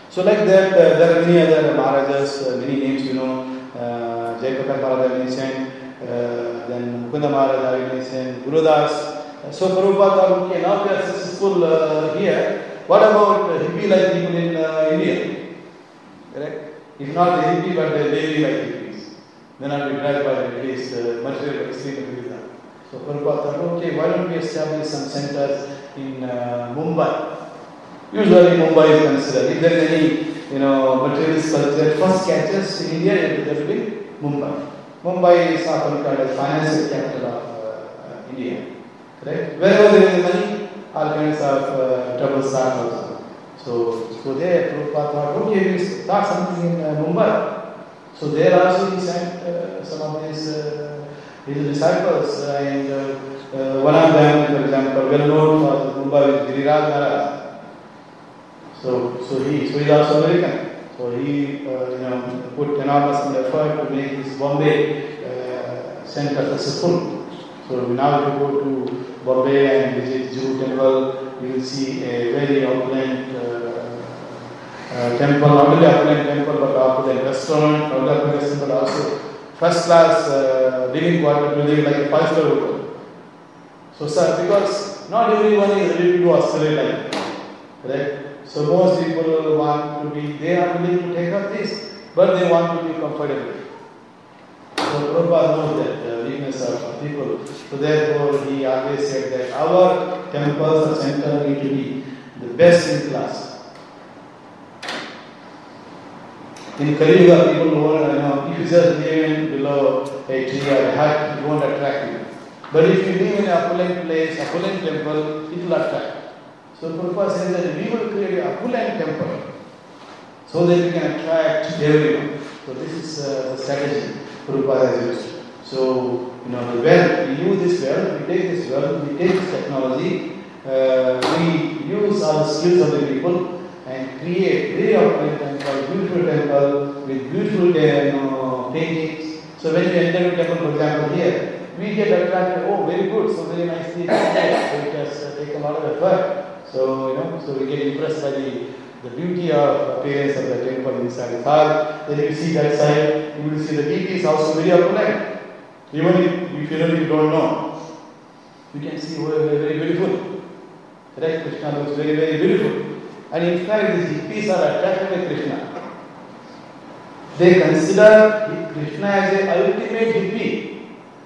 So like that, uh, there are many other Maharajas, uh, many names you know, uh, Jayapakar Maharaj mentioned, uh, then Mukunda Maharaj mentioned, Gurudas. Uh, so Prabhupada, okay, now we are successful uh, here. What about uh, hippie-like people in uh, India? Correct? If not the hippie, but the lady-like hippies. Then I'll be dragged by at least uh, material extreme Buddhism. So Prabhupada thought, okay, why don't we establish some centers in uh, Mumbai? Usually Mumbai is considered. If there is any, you know, materialist culture, first catches in India, it will be Mumbai. Mumbai is often called as financial capital of uh, uh, India. Correct? Wherever there is money, all kinds of uh, trouble start also. So, so there, Prabhupada thought, okay, we start something in uh, Mumbai. So there also he sent uh, some of his, uh, his disciples, uh, and uh, uh, one of them, for example, well known for Mumbai is Giriraj Maharaj. So, so he, so he is also American. So he, uh, you know, put enormous effort to make this Bombay uh, center successful. So now if you go to Bombay and visit Juhu Temple, you will see a very opulent uh, uh, temple, not only opulent temple, but opulent restaurant, not only restaurant, but also first class uh, living quarter building like a five-star hotel. So, sir, because not everyone is ready to do Australia life, right? So most people want to be, they are willing to take up this, but they want to be comfortable. So Prabhupada knows that the weakness of people. So therefore he always said that our temples or centers need to be the best in class. In Kali Yuga, people won't, you know, if you just live below a tree or a hut, it won't attract you. But if you live in an opulent place, opulent temple, it will attract. So Prabhupada says that we will create an opulent temple so that we can attract everyone. So this is uh, the strategy Prabhupada has used. So, you know, the wealth, we use this wealth, we take this wealth, we take this technology, uh, we use all the skills of the people and create very opulent temple, beautiful temple with beautiful uh, you know, paintings. So when we enter a temple, for example, here, we get attracted, oh, very good, so very nicely done. So it has uh, taken a lot of effort. So, you know, so we get impressed by the, the beauty of appearance of the temple inside the hall. Then you see that side, you will see the deity is also very opulent. Even if, if you really don't know, you can see very, very beautiful. Right? Krishna looks very, very beautiful. And in fact, these hippies are attracted by Krishna. They consider Krishna as an ultimate hippie.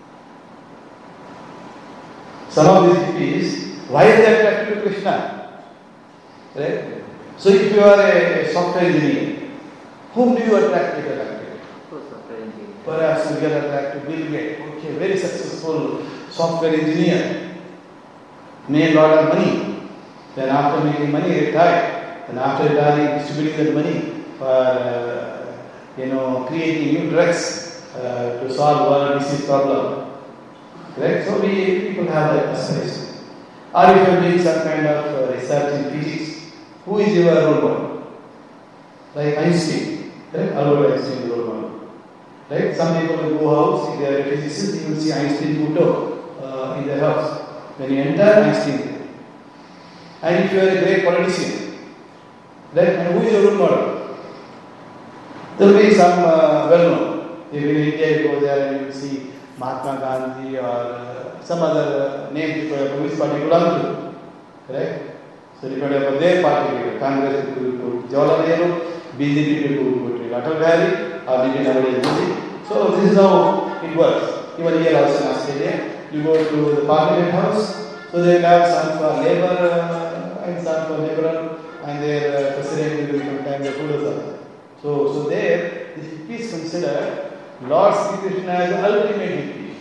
Some of these hippies, why are they attracted to Krishna? Right? So if you are a, a software engineer, whom do you attract to attract? Perhaps you get attracted to Bill Gates. Okay, very successful software engineer, made a lot of money. Then after making money, retired. And after retiring, distributing that money for uh, you know creating new drugs uh, to solve world disease problem. Right? So we people have that aspiration. Or if you are doing some kind of uh, research in physics, who is your role model? Like Einstein, right? Albert Einstein is role model. Right? Some people will go house, if they are a physicist, you will see Einstein photo uh, in their house. When you enter, Einstein. And if you are a great politician, right? And who is your role model? There will be some uh, well known. If in India you go there and you will see Mahatma Gandhi or uh, some other uh, name people from which party belong to. Correct? So depending upon their party, Congress people will put Jawaharlal Nehru, B J P people will put Atal Bihari, or maybe nowadays Modi. So this is how it works. Even here also in Australia, you go to the Parliament House, so they have some for Labour uh, and some for Liberal, and their uh, president will sometimes the Buddhism. So, so there, the hippies consider Lord Sri Krishna as the ultimate hippie.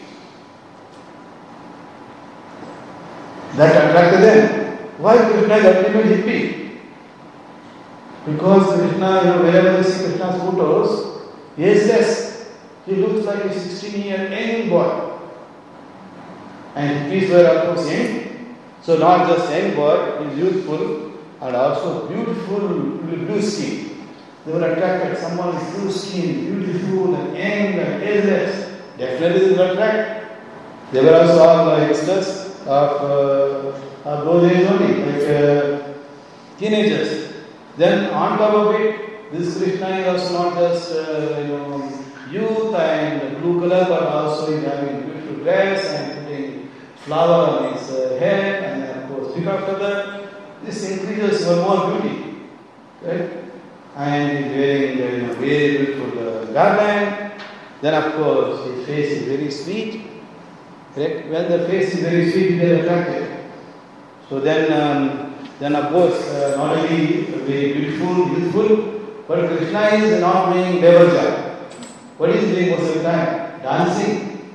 That attracted them. Why Krishna is the ultimate hippie? Because Krishna, you know, wherever you see Krishna's photos, he is less. He looks like a sixteen-year young boy. And hippies were of course young. So not just young boy, he is youthful and also beautiful blue skin. They were attracted. Someone is blue skin, beautiful and young and ageless. Definitely they will attract. They were also all youngsters of, uh, of those days only, like uh, teenagers. Then on top of it, this Krishna is also not just uh, you know youth and blue color, but also he's having beautiful dress and putting flower on his uh, head, and then of course, week after that, this increases one more beauty, right? And he's wearing uh, you know, very beautiful uh, garland. Then of course, his face is very sweet. Correct? When the face is very sweet, they are attractive. So then, um, then of course, uh, not only very beautiful, youthful, but Krishna is not doing labor job. What is he doing most of the time? Dancing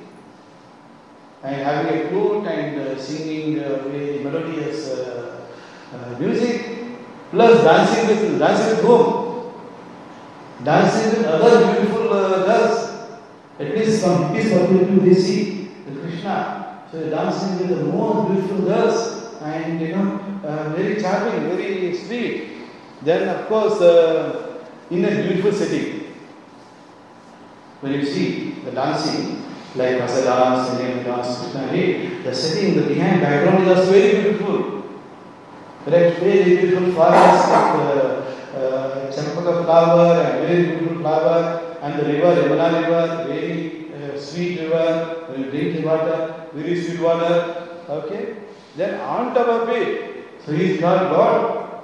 and having a flute and uh, singing uh, very melodious uh, uh, music, plus dancing with dancing with whom? Dancing with other beautiful uh, girls. At least from his perspective, they see the Krishna. So dancing with the most beautiful girls and you know, uh, very charming, very sweet. Then of course, uh, in a beautiful setting, when you see the dancing, like Rasa dance, Indian dance, Krishna, the setting, the behind background is also very beautiful. Correct? Very beautiful flowers like uh, uh, champaka flower and very beautiful flower. And the river, Yamuna river, very uh, sweet river, when you drink the water, very sweet water. Okay? Then on top of it, so he is not God.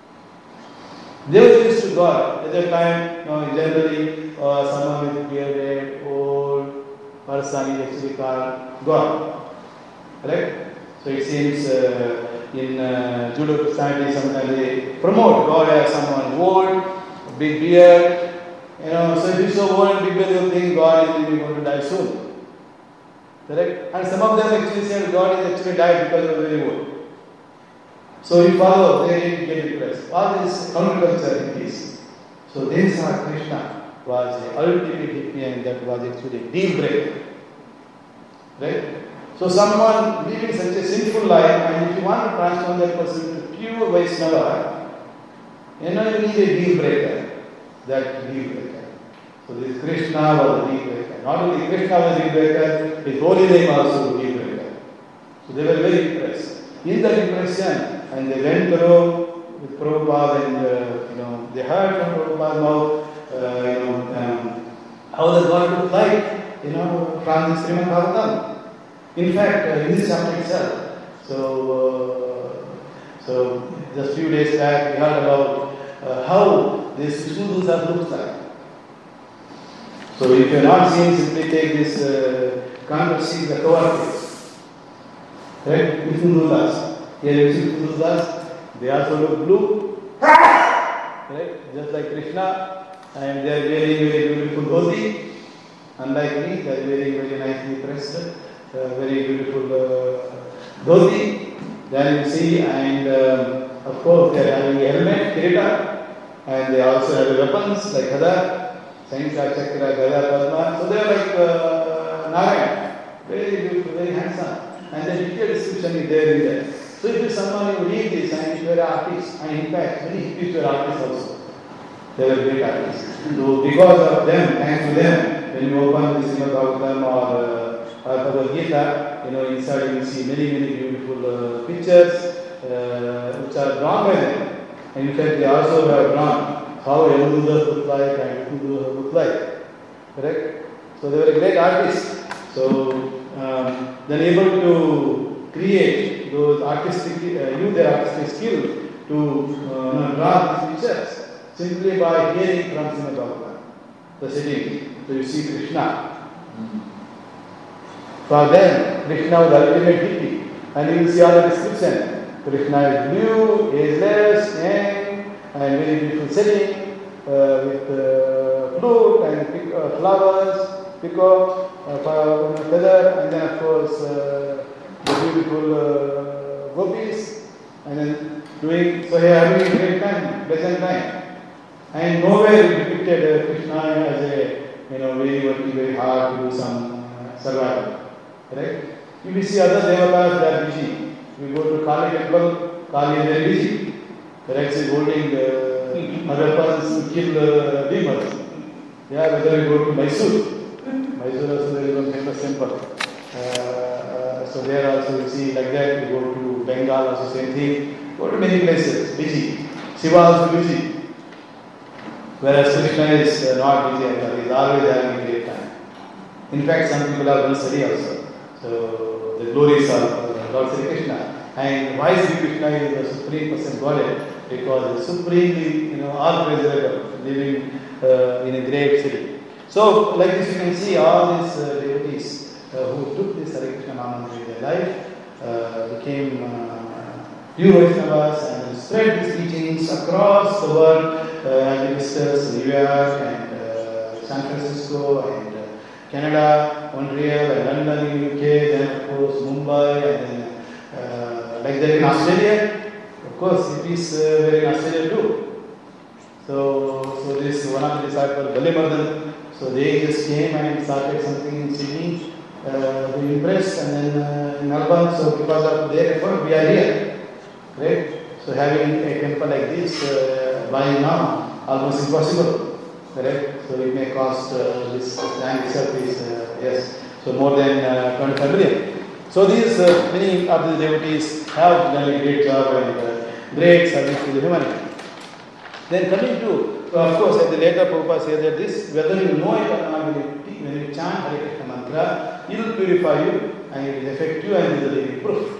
They were used to God. At that time, you know, generally, uh, someone with bearded, old person is actually called God. Correct? So it seems uh, in uh, Judo Christianity, sometimes they promote God as someone old, big beard. You know, so if you so old and big beard, you think God is really going to die soon. Correct? And some of them actually say God is actually died because they were very old. So you follow, they didn't get depressed. All this counterculture in this. So they saw Krishna was the ultimate hippie and that was actually a deal breaker. Right? So someone living such a sinful life, and if you want to transform that person to pure Vaishnava, you know you need a deal breaker. That deal breaker. So this Krishna was a deal breaker. Not only Krishna was a deal breaker, his holy name also a deal breaker. So they were very impressed. In that impression, and they went through with Prabhupada, and uh, you know they heard from Prabhupada now, uh, you know um, how the God looked like, you know, from the Srimad Bhagavatam. In fact, uh, in this chapter itself. So, uh, so just a few days back, we heard about uh, how this Vishnuduta looks like. So if you are not seen, simply take this uh, controversy, the cover page. Right? Vishnudutas. Here you see Vishnudutas, they also look blue. Right? Just like Krishna, and they are wearing very beautiful dhoti. Unlike me, they are wearing very nicely pressed, uh, very beautiful uh, dhoti. Then you see, and um, of course they are having a helmet, kirita, and they also have weapons like Gada. Sainka, Chakra, Gada, Padma. So they are like uh, Narayan. Very beautiful, very handsome. And the detailed description is there in there. So if you someone who read this and if you are an artist, and in fact many hippies were artists also. They were great artists. So because of them, thanks to them, when you open the Srimad Bhagavatam or uh, or Bhagavad Gita, you know, inside you will see many, many beautiful uh, pictures uh, which are drawn by them. And in fact they also have drawn how Yamududas look like and Vishnudutas look like. Correct? So they were a great artist. So um, they're able to create those artistic, uh, use their artistic skill to uh, draw these pictures simply by hearing from Srimad Bhagavatam, the setting. So you see Krishna. Mm-hmm. For them, Krishna was the ultimate hippie. And you will see all the description. Krishna is blue, ageless, young, and very beautiful setting, uh, with uh, flute and pick, uh, flowers, peacock, uh, feather, and then of course uh, the beautiful uh, gopis, and then doing, so he having a great time, pleasant time. And nowhere depicted uh, Krishna as a, you know, very working very hard to do some uh, survival. Correct? If you see other devatas, they are busy. We go to Kali temple, Kali is very busy. Correct? She is holding uh, other persons to kill uh, demons. Yeah, whether we go to Mysore. Mysore also there is one famous temple. Uh, uh, so there also you see like that. We go to Bengal also same thing. Go to many places, busy. Shiva is busy, whereas Krishna is uh, not busy at all. He is always having a great time. In fact, some people have done study also. So, the glories of uh, Lord Sri Krishna. And why Sri Krishna is the supreme person Godhead? Because supremely, you know, all pleasurable, living uh, in a great city. So, like this, you can see all these uh, devotees uh, who took this Hare Krishna Mahamantra in their life uh, became uh, pure Vaishnavas and spread these teachings across the world, uh, as we discussed, New York and uh, San Francisco and uh, Canada, Montreal and London in U K, then of course Mumbai, and then uh, like that in Australia. Of course, it is uh, there in Australia too. So, so this one of the disciples, Balimardan, so they just came and started something in Sydney. Uh, they impressed, and then uh, in Melbourne. So because of their effort, we are here, right? So having a temple like this uh, by now almost impossible, correct? So it may cost uh, this land itself is uh, yes, so more than uh, twenty-five million. So these uh, many of the devotees have done a great job and uh, great service to the humanity. Then coming to, uh, of course, at the later Prabhupada says that this, whether you know it or not, when you chant Hare Krishna mantra, it will purify you and it will affect you, and it is a living proof.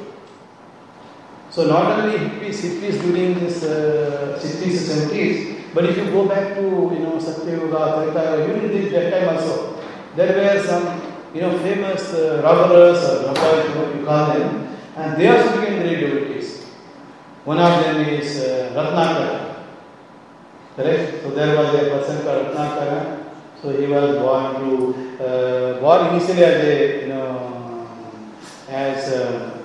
So not only hippies, hippies during this uh, sixties and seventies, but if you go back to, you know, Satya Yuga, Treta Yuga, even in that time also, there were some, you know, famous uh, robbers or robbers, what you call them, and they also became great devotees. One of them is uh, Ratnakara. Correct? So there was a person called Ratnakara. So he was born to, uh, born initially as a, you know, as uh,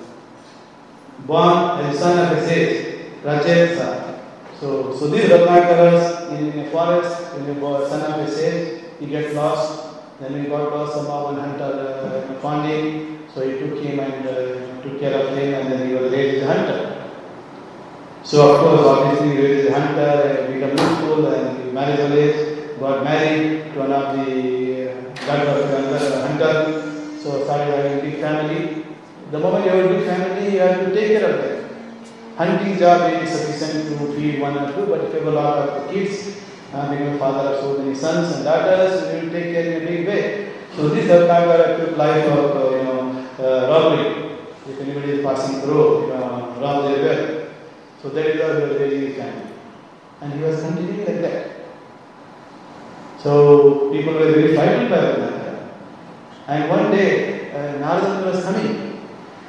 born as a son of a sage, Rachetsa. So, so these Ratnakaras in, in a forest, when he was son of a sage, he gets lost. Then he got lost somehow and hunter uh, found him. So he took him and uh, took care of him, and then he was raised as a hunter. So of course, obviously he raised as a hunter and became useful, and he married a age, got married to one of the uh, daughter of another hunter. So started having a big family. The moment you have a big family, you have to take care of them. Hunting job is sufficient to feed one or two, but if you have a lot of kids, uh, being a father of so many sons and daughters, you will take care in a big way. So this Ratnakara took life of uh, you know uh, robbery. If anybody is passing through, you know, rob their wealth. So that is how he was raising his family. And he was continuing like that. So people were very frightened by Ratnakara. And one day, uh, Narada was coming.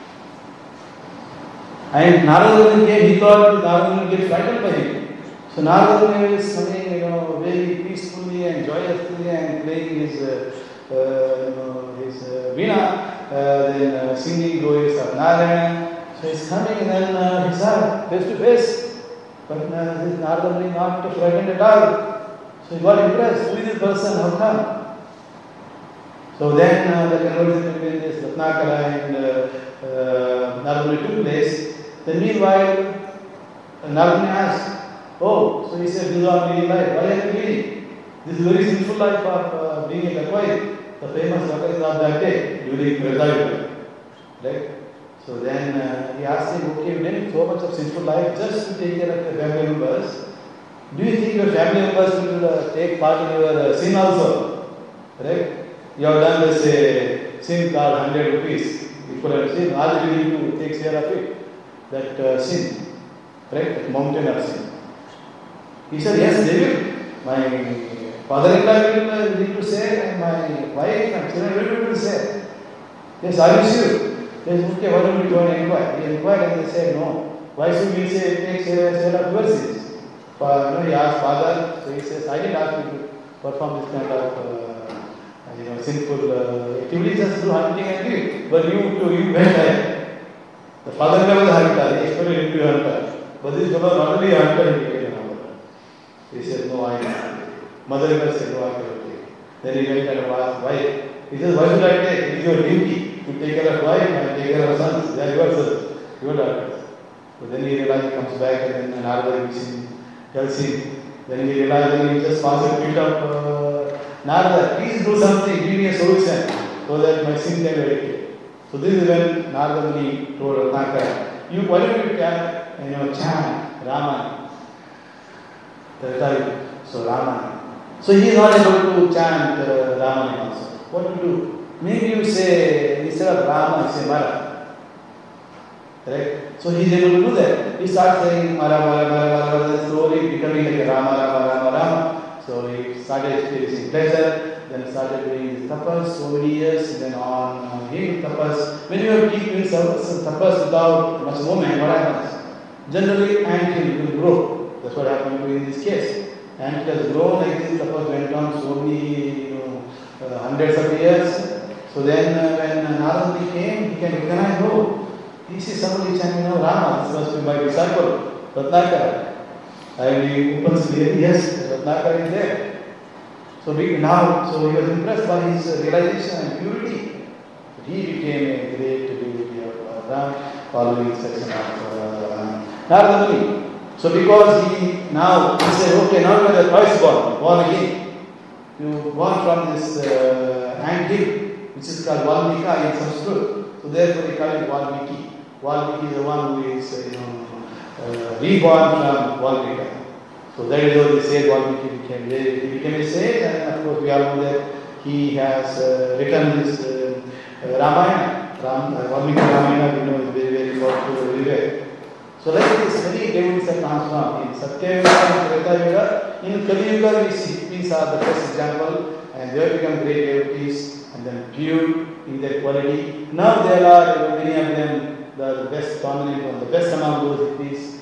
And Narada came, he thought Narada would get frightened by him. So Narada was coming, you know, very peacefully and joyously and playing his, uh, uh, you know, his uh, veena, uh, then uh, singing glories of Narayana. So he's coming, and then uh, he saw face to face. But uh, this Narada Muni not frightened at all. So he got impressed. Who is this person? How come? So then uh, the conversation between this Ratnakara and uh, uh, Narada Muni took place. Then meanwhile, uh, Narada Muni asked, oh, so he said, this is our daily life. Why are you leading? This is very sinful life of uh, being a dacoit. The famous dacoit of that day, during Reza. Right? So then uh, he asked him, okay, you did so much of sinful life just to take care of your family members. Do you think your family members will uh, take part in your uh, sin also? Right? You have done this uh, sin called one hundred rupees. Equivalent sin. All you need to take care of it. That uh, sin. Right? That mountain of sin. He said, yes, they will. My father-in-law will uh, need to say, and my wife and children will say. Yes, are you sure? They said, okay, why don't we go and inquire? He inquired and they said, no. Why should we say take care of your sins? For, you know, he asked father, so he says, I didn't ask you to perform this kind of uh, you know, sinful uh, activities, just do hunting and kill. But you, you went there. The father-in-law was a hunter, he expected him to be a hunter. But this fellow not only a hunter, he became a hunter. He said, no, I can't. Mother-in-law said, no, I cannot take. Then he went and asked, why? He says, why should I take? It is your duty to take care of wife and take care of sons. They are your sons, your daughters. So then he realized, he comes back, and then Narada meets him, tells him. Then he realized that he just passed a bit of uh, Narada, please do something, give me a solution so that my sin can be eradicated. So this is when Narada Muni told Ratnakara, you, why don't you can, you know, chant Raman? Treta, so Ramayana. So he is not able to chant uh, Ramayana also. What to do? Maybe you say, instead of Rama, you say Mara. Correct? So he is able to do that. He starts saying Mara, Mara, Mara, Mara, slowly becoming like a Rama, Rama, Rama, Rama. So he started experiencing pleasure, then started doing his tapas so many years, then on uh, doing tapas. When you keep doing tapas without much movement, what happens? Generally, ant will grow. That's what happened in this case. And it has grown like this, tapas went on so many, you know, uh, hundreds of years. So then uh, when Narada came, he can recognize, oh, this is somebody chanting now Rama, this must be my disciple, Ratnakara. And he opens the ear, yes, Ratnakara is there. So we now, so he was impressed by his uh, realization and purity. He became a great devotee of Ram, following such an uh, Narada Muni. So because he now, he said, okay, now you are the twice born, born again. You born from this uh, ant-hill, which is called Valmika in Sanskrit. So therefore he called it Valmiki. Valmiki is the one who is, uh, you know, uh, reborn from Valmika. So that is how they say Valmiki became, he became a sage, and of course we all know that he has uh, written this uh, uh, Ramayana. Ram, uh, Valmiki Ramayana, we know, is very, very powerful everywhere. So like this, many devotees are transformed. In Satya Yuga and Treta Yuga, in Kali Yuga, we see these are the first example, and they have become great devotees, and then pure in their quality. Now there are many of them, the best prominent one, the best among those hippies.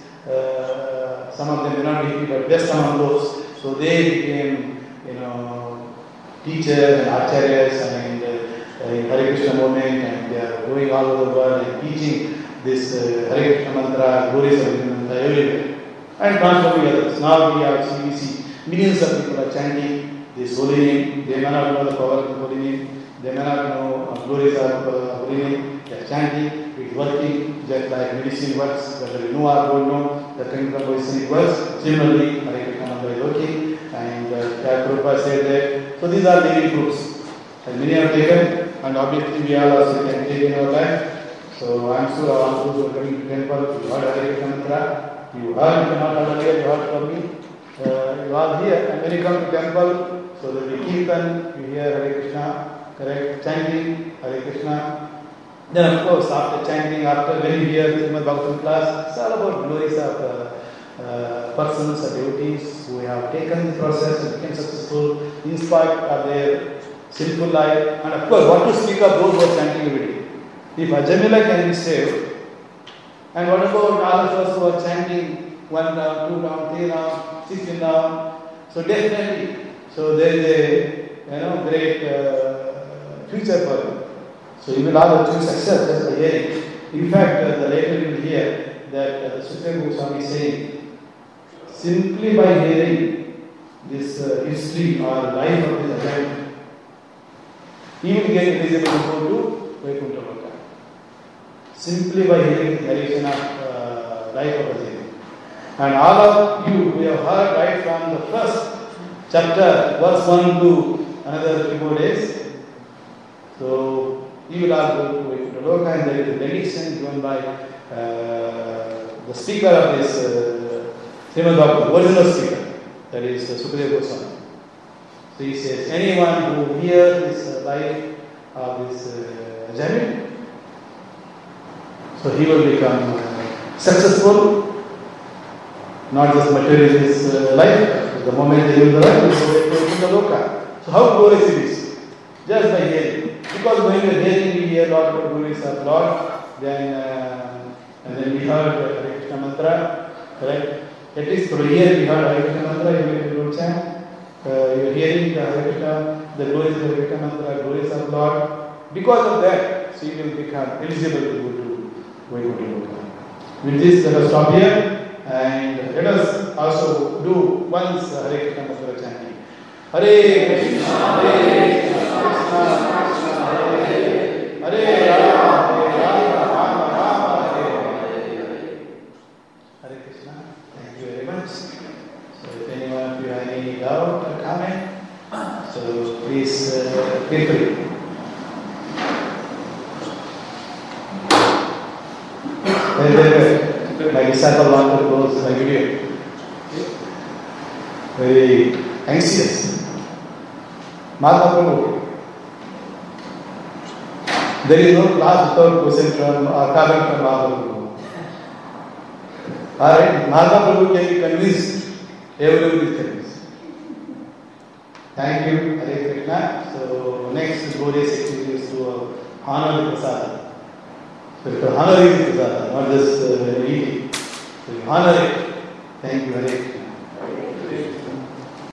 Uh, some of them may not be hippie, but best among those. So they became, you know, teachers and acharyas and uh, in Hare Krishna movement, and they are going all over the world and teaching this uh, Hare Krishna mantra, glories of the mantra everywhere, and transforming others. Now we are see, we see millions of people are chanting this holy name. They may not know the power of the holy name. They may not know uh, glories of uh, holy name. They are chanting. It is working just like medicine works. Whether you know or don't know, the technical medicine works. Similarly, Hare Krishna mantra is working. And uh, Prabhupada said that. So these are living fruits. And many have taken, and obviously we all also can take in our life. So I am sure all those who are coming to temple, you heard Hare Krishna mantra, you heard, you cannot heard earlier, you heard from me, uh, you are here, and when you come to temple, so there will be kirtan, you hear Hare Krishna, correct, chanting Hare Krishna. Then of course, after chanting, after when you hear Srimad Bhagavatam class, it's all about glories of uh, uh, persons or devotees who have taken the process and become successful in spite of their sinful life. And of course, what to speak of those who are chanting every day. If Ajamila can be saved, and what about all of us who are chanting one round, two round, three round, sixteen round? So definitely, so there is a you know great uh, future for you. So you will have achieve success just by hearing. In fact, uh, the later you will hear that uh, the Sukadeva Goswami is saying, simply by hearing this uh, history or life of this Ajamila, he will get eligible to go to Vaikuntha Loka. Simply by hearing the narration of uh, life of Ajamila. And all of you who have heard right from the first chapter, verse one to another few more days, so you will all go to Vaikuntha Loka, and there is a benediction given by uh, the speaker of this uh, Srimad Bhagavatam, original speaker, that is uh, Sukadeva Goswami. So he says, anyone who hears this uh, life of this uh, Ajamila, so he will become uh, successful, not just material in his uh, life, but the moment he will arrive, he will go to the Loka. So how glorious it is? Just by hearing. Because when we are hearing, we hear a lot about glories of Lord, then, uh, and then we heard uh, Hare Krishna mantra, correct? At least for a year we heard Hare Krishna mantra, you will chant. Uh, you are hearing the Hare Krishna, the glories of Hare Krishna mantra, glories of Lord. Because of that, so you will become eligible to go to Vaikuntha Loka. With this, let us stop here, and let us also do once uh, Hare Krishna mantra chanting. Hare Krishna, Hare Krishna, Krishna, Hare Rama, Hare Rama, Rama Rama, Hare Hare. Hare Krishna. Thank you very much. So if anyone of you have any doubt or comment, so please uh, feel free. Wait, wait, wait. My disciple wanted to close my video. very anxious. Mahaprabhu. There is no class without question from or comment from Mahaprabhu. Alright, Mahaprabhu can be convinced, everyone is convinced. Thank you, Hare Krishna. So next glorious activity is to honor the prasada. So to honor the prasada, not just uh, eating. So you honor it. Thank you, Hare Krishna.